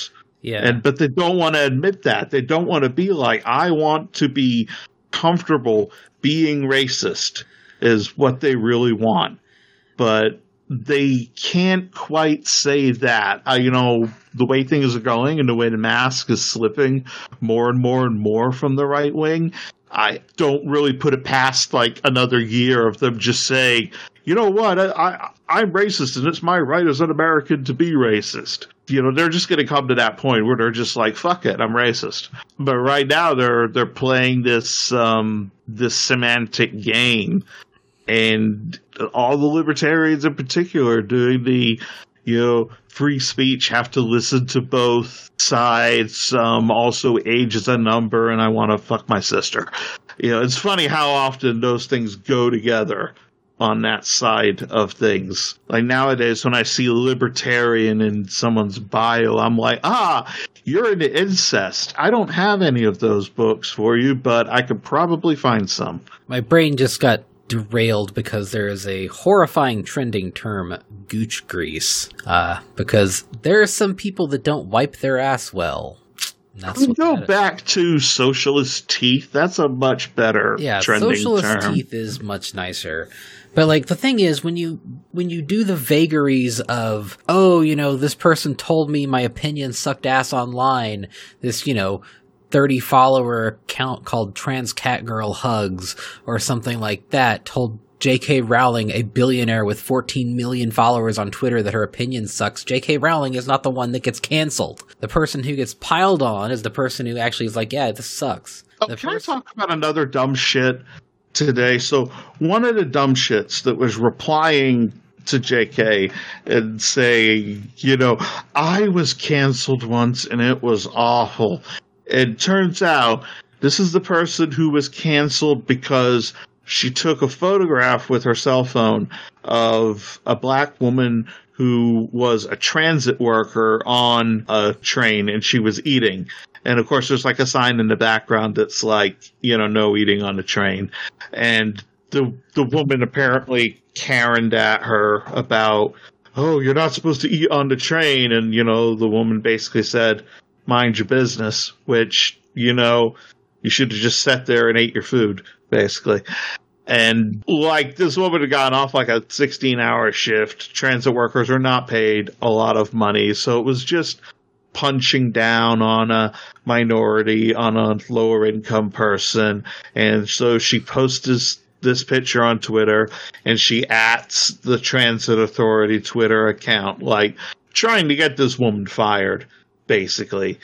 Yeah. And but they don't want to admit that. They don't want to be like, I want to be comfortable being racist is what they really want. But they can't quite say that. Uh, you know, the way things are going and the way the mask is slipping more and more and more from the right wing, I don't really put it past like another year of them just saying, you know what, I, I, I'm racist and it's my right as an American to be racist. You know, they're just going to come to that point where they're just like, fuck it, I'm racist. But right now they're they're playing this um, this semantic game. And all the libertarians in particular doing the, you know, free speech, have to listen to both sides. Um, also, age is a number, and I want to fuck my sister. You know, it's funny how often those things go together on that side of things. Like nowadays, when I see libertarian in someone's bio, I'm like, ah, you're into incest. I don't have any of those books for you, but I could probably find some. My brain just got derailed because there is a horrifying trending term, gooch grease, uh, because there are some people that don't wipe their ass well. That's we what go that back is. to socialist teeth. That's a much better yeah, trending socialist term. teeth is much nicer. But like the thing is, when you when you do the vagaries of, oh, you know, this person told me my opinion sucked ass online, this, you know, thirty follower account called Trans Cat Girl Hugs or something like that told J K Rowling, a billionaire with fourteen million followers on Twitter, that her opinion sucks. J K Rowling is not the one that gets canceled. The person who gets piled on is the person who actually is like, yeah, this sucks. Oh, the can first- I talk about another dumb shit today? So one of the dumb shits that was replying to J K and saying, you know, I was canceled once and it was awful. It turns out this is the person who was canceled because she took a photograph with her cell phone of a black woman who was a transit worker on a train and she was eating. And of course, there's like a sign in the background that's like, you know, no eating on the train. And the the woman apparently Karen'd at her about, oh, you're not supposed to eat on the train. And, you know, the woman basically said, mind your business, which, you know, you should have just sat there and ate your food, basically. And like this woman had gone off like a sixteen hour shift. Transit workers are not paid a lot of money. So it was just punching down on a minority, on a lower income person. And so she posted this picture on Twitter and she ats the Transit Authority Twitter account, like trying to get this woman fired, basically,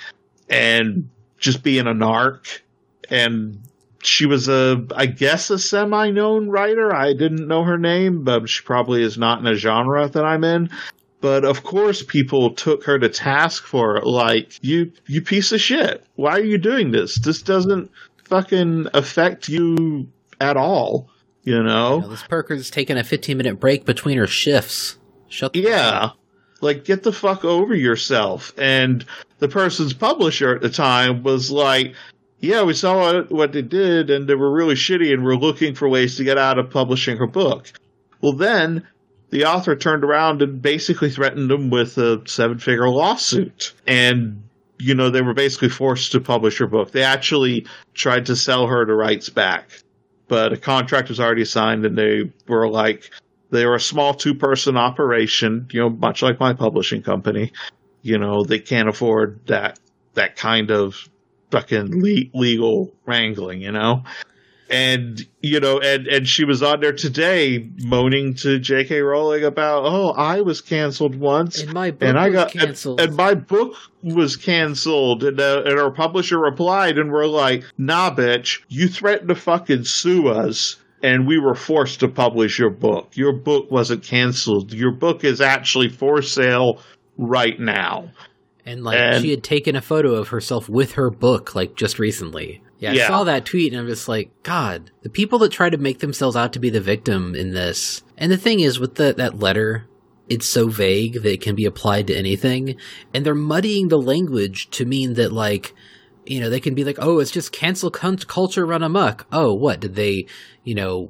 and just being a narc. And she was a, I guess, a semi-known writer. I didn't know her name, but she probably is not in a genre that I'm in. But of course, people took her to task for it. Like, you, you piece of shit. Why are you doing this? This doesn't fucking affect you at all. You know? You know, this Perker's taking a fifteen minute break between her shifts. Shut the Yeah. fuck up. Like, get the fuck over yourself. And the person's publisher at the time was like, yeah, we saw what they did, and they were really shitty, and we're looking for ways to get out of publishing her book. Well, then the author turned around and basically threatened them with a seven-figure lawsuit. And, you know, they were basically forced to publish her book. They actually tried to sell her the rights back, but a contract was already signed, and they were like, they were a small two-person operation, you know, much like my publishing company. You know, they can't afford that that kind of fucking le- legal wrangling, you know? And, you know, and, and she was on there today moaning to J K Rowling about, oh, I was canceled once. And my book and I was got, canceled. And, and my book was canceled. And, uh, and our publisher replied, and we're like, nah, bitch, you threatened to fucking sue us, and we were forced to publish your book. Your book wasn't canceled. Your book is actually for sale right now. And, like, And- she had taken a photo of herself with her book, like, just recently. Yeah, I Yeah. saw that tweet, and I'm just like, God, the people that try to make themselves out to be the victim in this. And the thing is, with the, that letter, it's so vague that it can be applied to anything. And they're muddying the language to mean that, like, you know, they can be like, oh, it's just cancel cunt culture run amok. Oh, what? Did they, you know,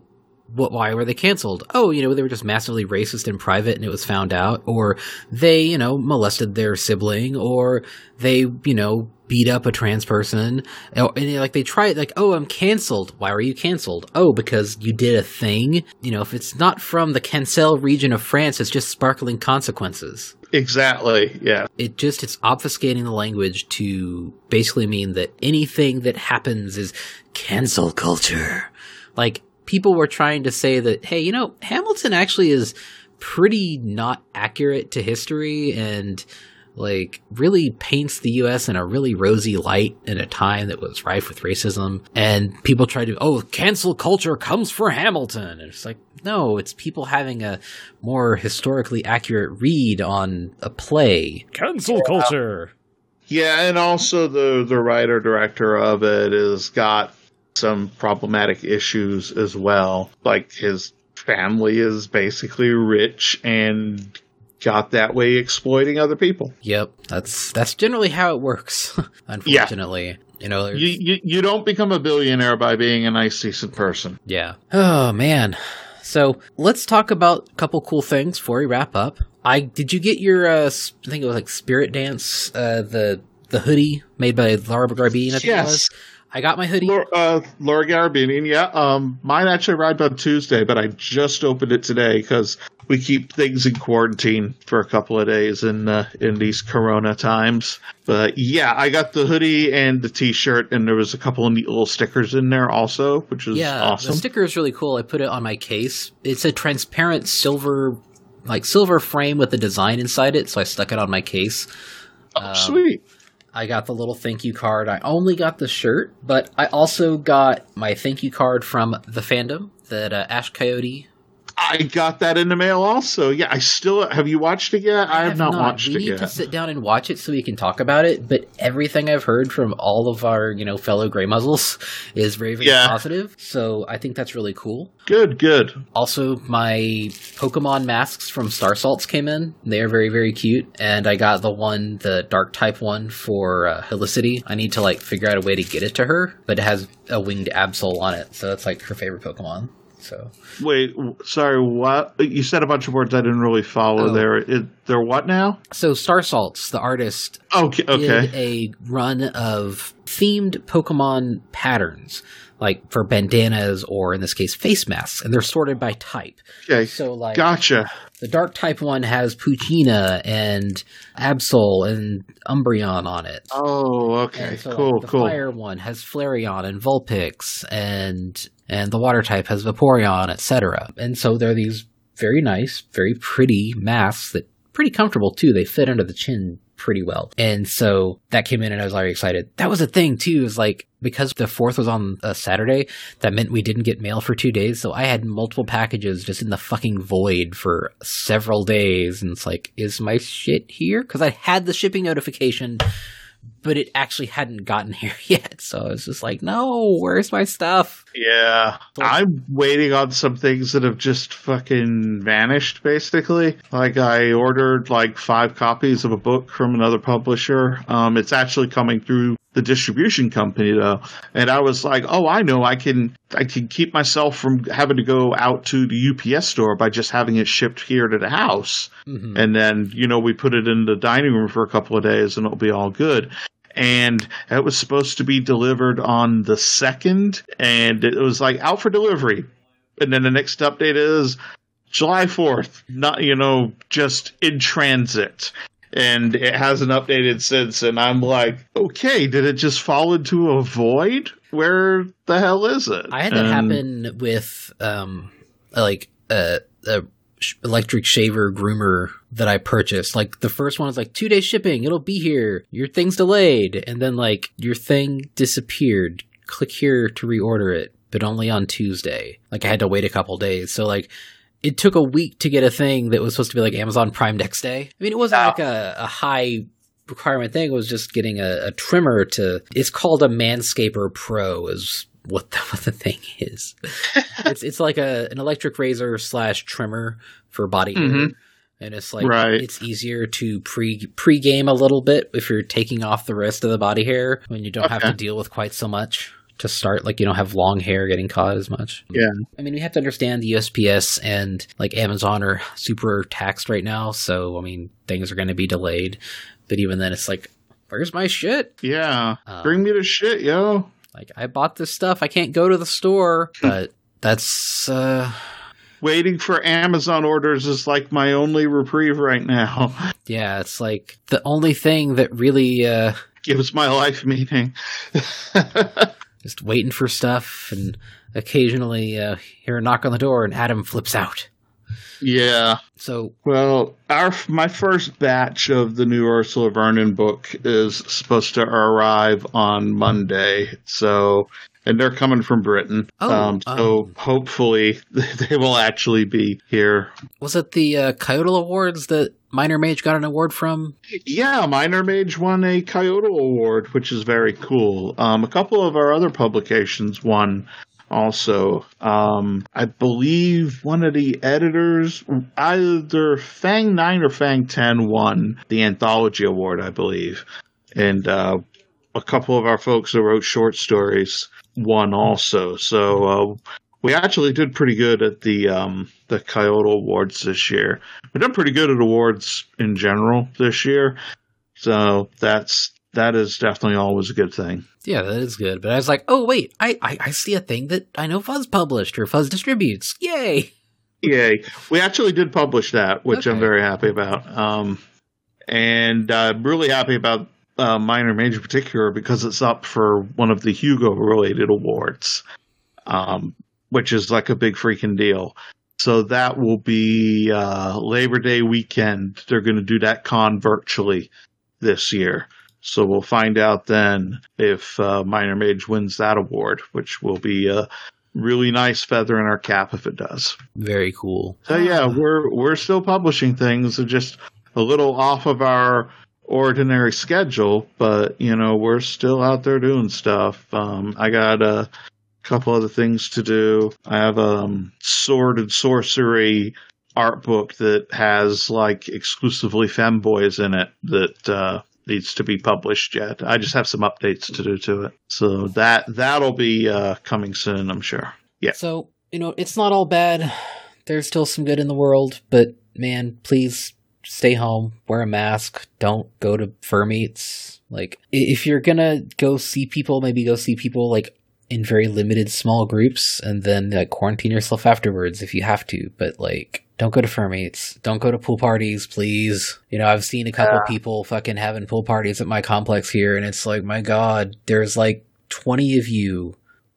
what, why were they canceled? Oh, you know, they were just massively racist in private and it was found out, or they, you know, molested their sibling, or they, you know, beat up a trans person, and they, like they try like, oh, I'm canceled. Why were you canceled? Oh, because you did a thing. You know, if it's not from the Cancel region of France, it's just sparkling consequences. Exactly. Yeah. It just it's obfuscating the language to basically mean that anything that happens is cancel culture. Like, people were trying to say that, hey, you know, Hamilton actually is pretty not accurate to history and, like, really paints the U S in a really rosy light in a time that was rife with racism. And people try to, oh, cancel culture comes for Hamilton. And it's like, no, it's people having a more historically accurate read on a play. Cancel yeah. culture. Yeah, and also the, the writer-director of it has got some problematic issues as well. Like, his family is basically rich and got that way exploiting other people. Yep, that's that's generally how it works, unfortunately. Yeah. You know, you, you you don't become a billionaire by being a nice, decent person. Yeah. Oh, man. So let's talk about a couple cool things before we wrap up. I did you get your, uh, I think it was like Spirit Dance, uh, the the hoodie made by Laura Garbine, I think yes. it was? I got my hoodie. Laura, uh, Laura Garabinian, yeah. Um, mine actually arrived on Tuesday, but I just opened it today because we keep things in quarantine for a couple of days in uh, in these Corona times. But yeah, I got the hoodie and the T-shirt, and there was a couple of neat little stickers in there also, which was yeah, awesome. The sticker is really cool. I put it on my case. It's a transparent silver, like silver frame with a design inside it, so I stuck it on my case. Oh, um, sweet. I got the little thank you card. I only got the shirt, but I also got my thank you card from the fandom that uh, Ash Coyote. I got that in the mail also. Yeah, I still have you watched it yet? I, I have, have not, not watched we it yet. We need yet. to sit down and watch it so we can talk about it. But everything I've heard from all of our, you know, fellow Grey Muzzles is very, very yeah. positive. So I think that's really cool. Good, good. Also, my Pokemon masks from Star Salts came in. They are very, very cute. And I got the one, the Dark type one for uh, Helicity. I need to like figure out a way to get it to her, but it has a winged Absol on it, so that's like her favorite Pokemon. So wait, sorry, what? You said a bunch of words I didn't really follow oh. there. It, they're what now? So Star Salts, the artist, okay, okay. did a run of themed Pokemon patterns, like for bandanas or in this case face masks, and they're sorted by type. Okay, so like gotcha. The Dark type one has Poochyena and Absol and Umbreon on it. Oh, okay, so, cool, like, the cool. The Fire one has Flareon and Vulpix, and and the Water type has Vaporeon, et cetera. And so they're these very nice, very pretty masks that pretty comfortable too. They fit under the chin pretty well. And so that came in and I was very excited. That was a thing too, is like, because the fourth was on a Saturday, that meant we didn't get mail for two days. So I had multiple packages just in the fucking void for several days. And it's like, is my shit here? Because I had the shipping notification, but it actually hadn't gotten here yet. So I was just like, no, where's my stuff? Yeah. So, I'm waiting on some things that have just fucking vanished, basically. Like, I ordered like five copies of a book from another publisher. Um, it's actually coming through the distribution company, though. And I was like, oh, I know. I can I can keep myself from having to go out to the U P S store by just having it shipped here to the house. Mm-hmm. And then, you know, we put it in the dining room for a couple of days and it'll be all good. And it was supposed to be delivered on the second, and it was like out for delivery. And then the next update is July fourth, not, you know, just in transit. And it hasn't updated since, and I'm like, okay, did it just fall into a void? Where the hell is it? I had that um, happen with, um, like, uh, a electric shaver groomer that I purchased. Like, the first one was like, two day shipping, it'll be here, your thing's delayed. And then, like, your thing disappeared. Click here to reorder it, but only on Tuesday. Like, I had to wait a couple days. So, like, it took a week to get a thing that was supposed to be like Amazon Prime next day. I mean, it wasn't like a, a high requirement thing. It was just getting a, a trimmer to, it's called a Manscaper Pro is what the, what the thing is. it's it's like a an electric razor slash trimmer for body hair. Mm-hmm. And it's like, right. It's easier to pre pre-game a little bit if you're taking off the rest of the body hair when you don't okay. have to deal with quite so much. to start. Like, you don't have long hair getting caught as much. Yeah. I mean, we have to understand the U S P S and like Amazon are super taxed right now. So, I mean, things are going to be delayed. But even then, it's like, where's my shit? Yeah. Um, Bring me the shit, yo. Like, I bought this stuff. I can't go to the store. But that's... uh Waiting for Amazon orders is like my only reprieve right now. Yeah, it's like the only thing that really... uh gives my life meaning. Just waiting for stuff, and occasionally uh, hear a knock on the door, and Adam flips out. Yeah. So, well, our my first batch of the new Ursula Vernon book is supposed to arrive on Monday. So, and they're coming from Britain. Oh, um, so um, hopefully they will actually be here. Was it the uh, Kyoto Awards that Minor Mage got an award from? Yeah, Minor Mage won a Kyoto Award, which is very cool. Um, a couple of our other publications won also. Um, I believe one of the editors, either Fang nine or Fang ten, won the Anthology Award, I believe. And uh, a couple of our folks that wrote short stories won also. So uh, we actually did pretty good at the um, the Kyoto Awards this year. We've done pretty good at awards in general this year. So that's that is definitely always a good thing. Yeah, that is good. But I was like, oh, wait, I, I, I see a thing that I know Fuzz published or Fuzz distributes. Yay! Yay. We actually did publish that, which Okay. I'm very happy about. Um, and uh, I'm really happy about uh, Minor Mage in particular because it's up for one of the Hugo-related awards, um, which is like a big freaking deal. So that will be uh, Labor Day weekend. They're going to do that con virtually this year. So we'll find out then if uh, Minor Mage wins that award, which will be a really nice feather in our cap if it does. Very cool. So yeah, we're we're still publishing things, they're just a little off of our ordinary schedule, but you know we're still out there doing stuff. Um, I got a couple other things to do. I have a um, sword and sorcery art book that has like exclusively femboys in it that uh, needs to be published yet. I just have some updates to do to it. So that, that'll be uh, coming soon, I'm sure. Yeah. So, you know, it's not all bad. There's still some good in the world, but man, please stay home, wear a mask, don't go to fur meets. Like, if you're gonna go see people, maybe go see people like in very limited small groups and then like quarantine yourself afterwards if you have to. But like, don't go to fur meets. Don't go to pool parties, please. You know, I've seen a couple Yeah. people fucking having pool parties at my complex here, and it's like, my God, there's like twenty of you.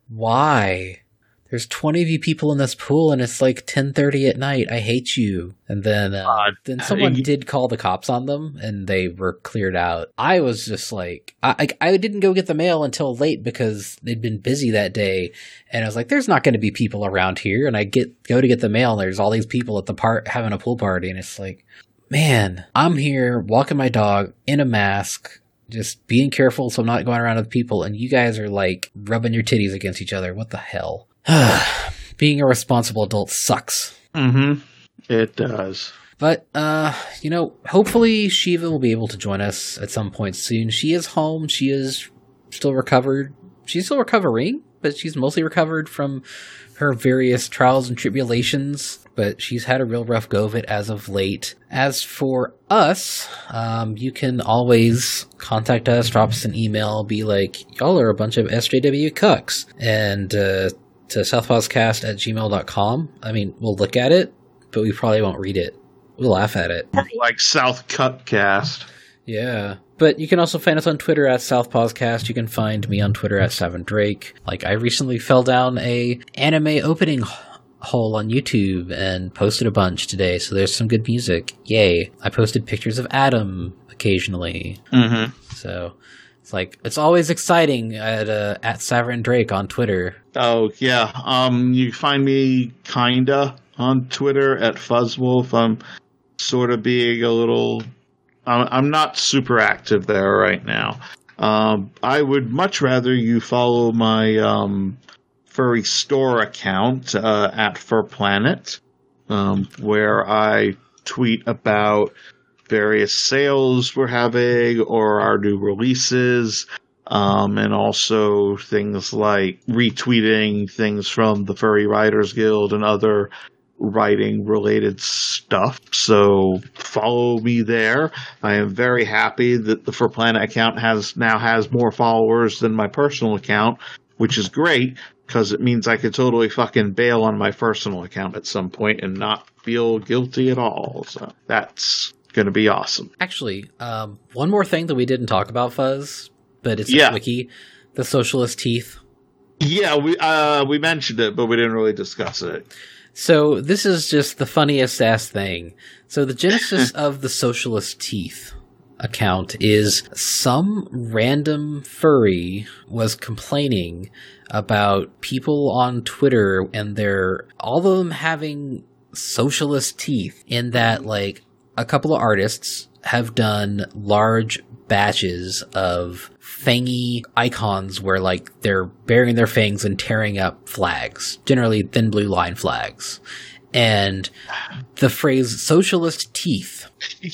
Why? There's twenty of you people in this pool, and it's like ten thirty at night. I hate you. And then, uh, God. then someone I- did call the cops on them, and they were cleared out. I was just like, I, I, I didn't go get the mail until late because they'd been busy that day, and I was like, there's not going to be people around here. And I get go to get the mail, and there's all these people at the part having a pool party, and it's like, man, I'm here walking my dog in a mask, just being careful so I'm not going around with people, and you guys are like rubbing your titties against each other. What the hell? Being a responsible adult sucks. Mm-hmm. It does. But, uh, you know, hopefully Shiva will be able to join us at some point soon. She is home. She is still recovered. She's still recovering, but she's mostly recovered from her various trials and tribulations. But she's had a real rough go of it as of late. As for us, um, you can always contact us, drop us an email, be like, y'all are a bunch of S J W cucks. And, uh, to southpawscast at gmail dot com. I mean, we'll look at it, but we probably won't read it. We'll laugh at it. Like South Cutcast. Yeah. But you can also find us on Twitter at southpawscast. You can find me on Twitter at Seven Drake. Like, I recently fell down a anime opening h- hole on YouTube and posted a bunch today, so there's some good music. Yay. I posted pictures of Adam occasionally. Mm-hmm. So it's like, it's always exciting at uh, at Savern Drake on Twitter. Oh, yeah. Um, you can find me kinda on Twitter at Fuzzwolf. I'm sort of being a little... I'm, I'm not super active there right now. Um, I would much rather you follow my um, furry store account uh, at Fur Planet, um, where I tweet about various sales we're having or our new releases. Um, and also things like retweeting things from the Furry Writers Guild and other writing related stuff. So follow me there. I am very happy that the For Planet account has now has more followers than my personal account, which is great because it means I could totally fucking bail on my personal account at some point and not feel guilty at all. So that's going to be awesome. Actually, um, one more thing that we didn't talk about, Fuzz, but it's a yeah. quickie. The Socialist Teeth. Yeah, we uh, we mentioned it, but we didn't really discuss it. So this is just the funniest ass thing. So the genesis of the Socialist Teeth account is some random furry was complaining about people on Twitter and their all of them having socialist teeth, in that like a couple of artists have done large batches of fangy icons where like they're burying their fangs and tearing up flags, generally thin blue line flags. And the phrase socialist teeth.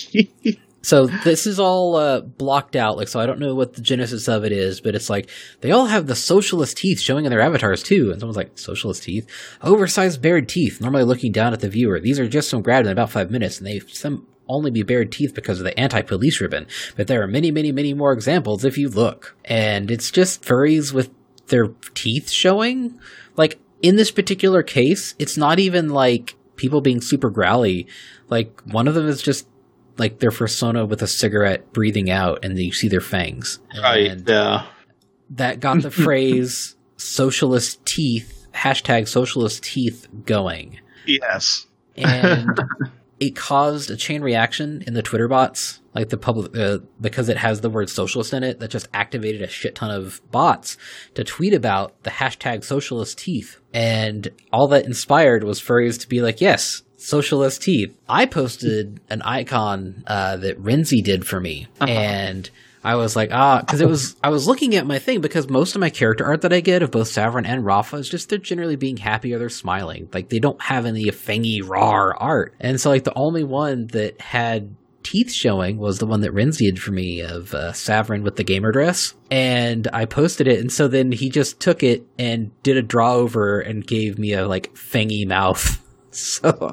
So this is all uh, blocked out, like, so I don't know what the genesis of it is, but it's like, they all have the socialist teeth showing in their avatars too, and someone's like, socialist teeth? Oversized bared teeth, normally looking down at the viewer. These are just some grabbed in about five minutes, and they some only be bared teeth because of the anti-police ribbon, but there are many, many, many more examples if you look. And it's just furries with their teeth showing. Like, in this particular case, it's not even like people being super growly. Like, one of them is just like their persona with a cigarette breathing out, and you see their fangs. Right, and yeah. That got the phrase socialist teeth, hashtag socialist teeth going. Yes. And it caused a chain reaction in the Twitter bots, like the public, uh, because it has the word socialist in it, that just activated a shit ton of bots to tweet about the hashtag socialist teeth. And all that inspired was furries to be like, yes, socialist teeth. I posted an icon uh, that Renzi did for me, uh-huh. and I was like, ah, because it was, I was looking at my thing, because most of my character art that I get of both Savrin and Rafa is just, they're generally being happy or they're smiling. Like, they don't have any fangy, raw art. And so, like, the only one that had teeth showing was the one that Renzi did for me of uh, Savrin with the gamer dress. And I posted it, and so then he just took it and did a draw over and gave me a, like, fangy mouth. So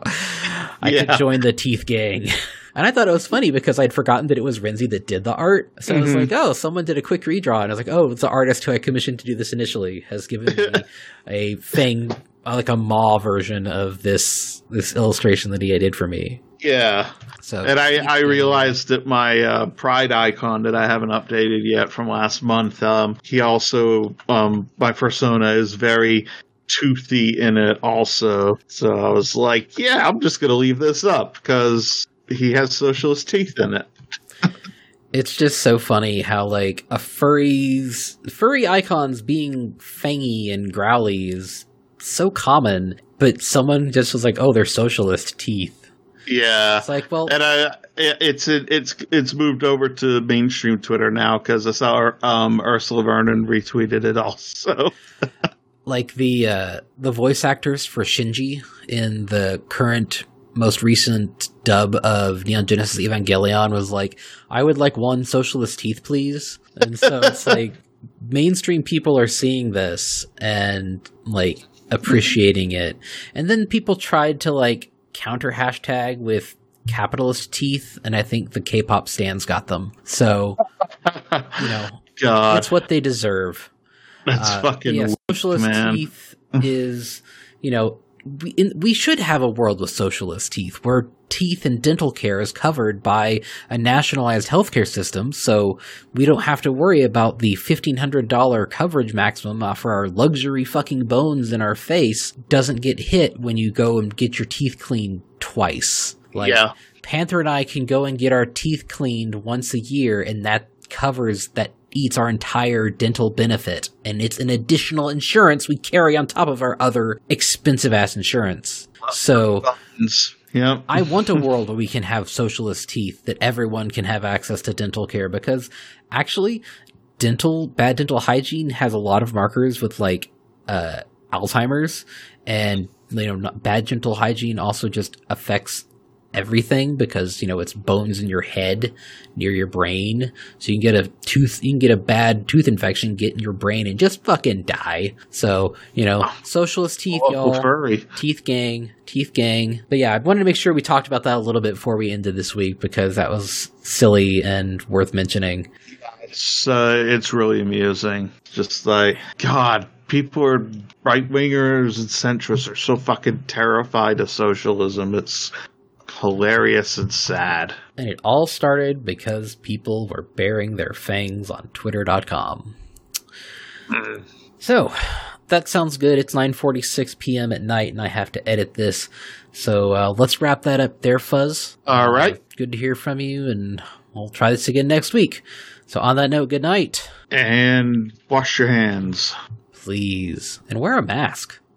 I yeah. could join the teeth gang. And I thought it was funny because I'd forgotten that it was Renzi that did the art. So mm-hmm. I was like, oh, someone did a quick redraw. And I was like, oh, it's the artist who I commissioned to do this initially has given me a fang, like a maw version of this this illustration that he did for me. Yeah. So, and I, I realized that my uh, Pride icon that I haven't updated yet from last month, um, he also, um, my persona is very toothy in it also. So I was like, yeah, I'm just going to leave this up because he has socialist teeth in it. It's just so funny how, like, a furry's furry icons being fangy and growly is so common, but someone just was like, oh, they're socialist teeth. Yeah. It's like, well, and I, it's it's it's moved over to mainstream Twitter now because I saw um, Ursula Vernon retweeted it also. Like the uh, the voice actors for Shinji in the current, most recent dub of Neon Genesis Evangelion was like, I would like one socialist teeth, please. And so it's like, mainstream people are seeing this and, like, appreciating it. And then people tried to, like, counter hashtag with capitalist teeth, and I think the K-pop stans got them. So, you know, God. It's what they deserve. That's uh, fucking yeah, weak, socialist man. teeth is, you know, we, in, we should have a world with socialist teeth where teeth and dental care is covered by a nationalized healthcare system, so we don't have to worry about the fifteen hundred dollars coverage maximum uh, for our luxury fucking bones in our face doesn't get hit when you go and get your teeth cleaned twice. Like, yeah. Panther and I can go and get our teeth cleaned once a year, and that covers that eats our entire dental benefit, and it's an additional insurance we carry on top of our other expensive ass insurance. So yep. I want a world where we can have socialist teeth, that everyone can have access to dental care, because actually dental bad dental hygiene has a lot of markers with, like, uh Alzheimer's, and, you know, not, bad dental hygiene also just affects everything because, you know, it's bones in your head near your brain. So you can get a tooth, you can get a bad tooth infection, get in your brain and just fucking die. So, you know, socialist teeth, Oh, y'all. furry. Teeth gang, teeth gang. But yeah, I wanted to make sure we talked about that a little bit before we ended this week because that was silly and worth mentioning. It's, uh, it's really amusing. Just like, God, people are right-wingers and centrists are so fucking terrified of socialism. It's hilarious and sad. And it all started because people were baring their fangs on twitter dot com. Mm. So, that sounds good. It's nine forty-six p.m. at night, and I have to edit this. So, uh, let's wrap that up there, Fuzz. All right. Uh, good to hear from you, and we'll try this again next week. So, on that note, good night. And wash your hands. Please. And wear a mask.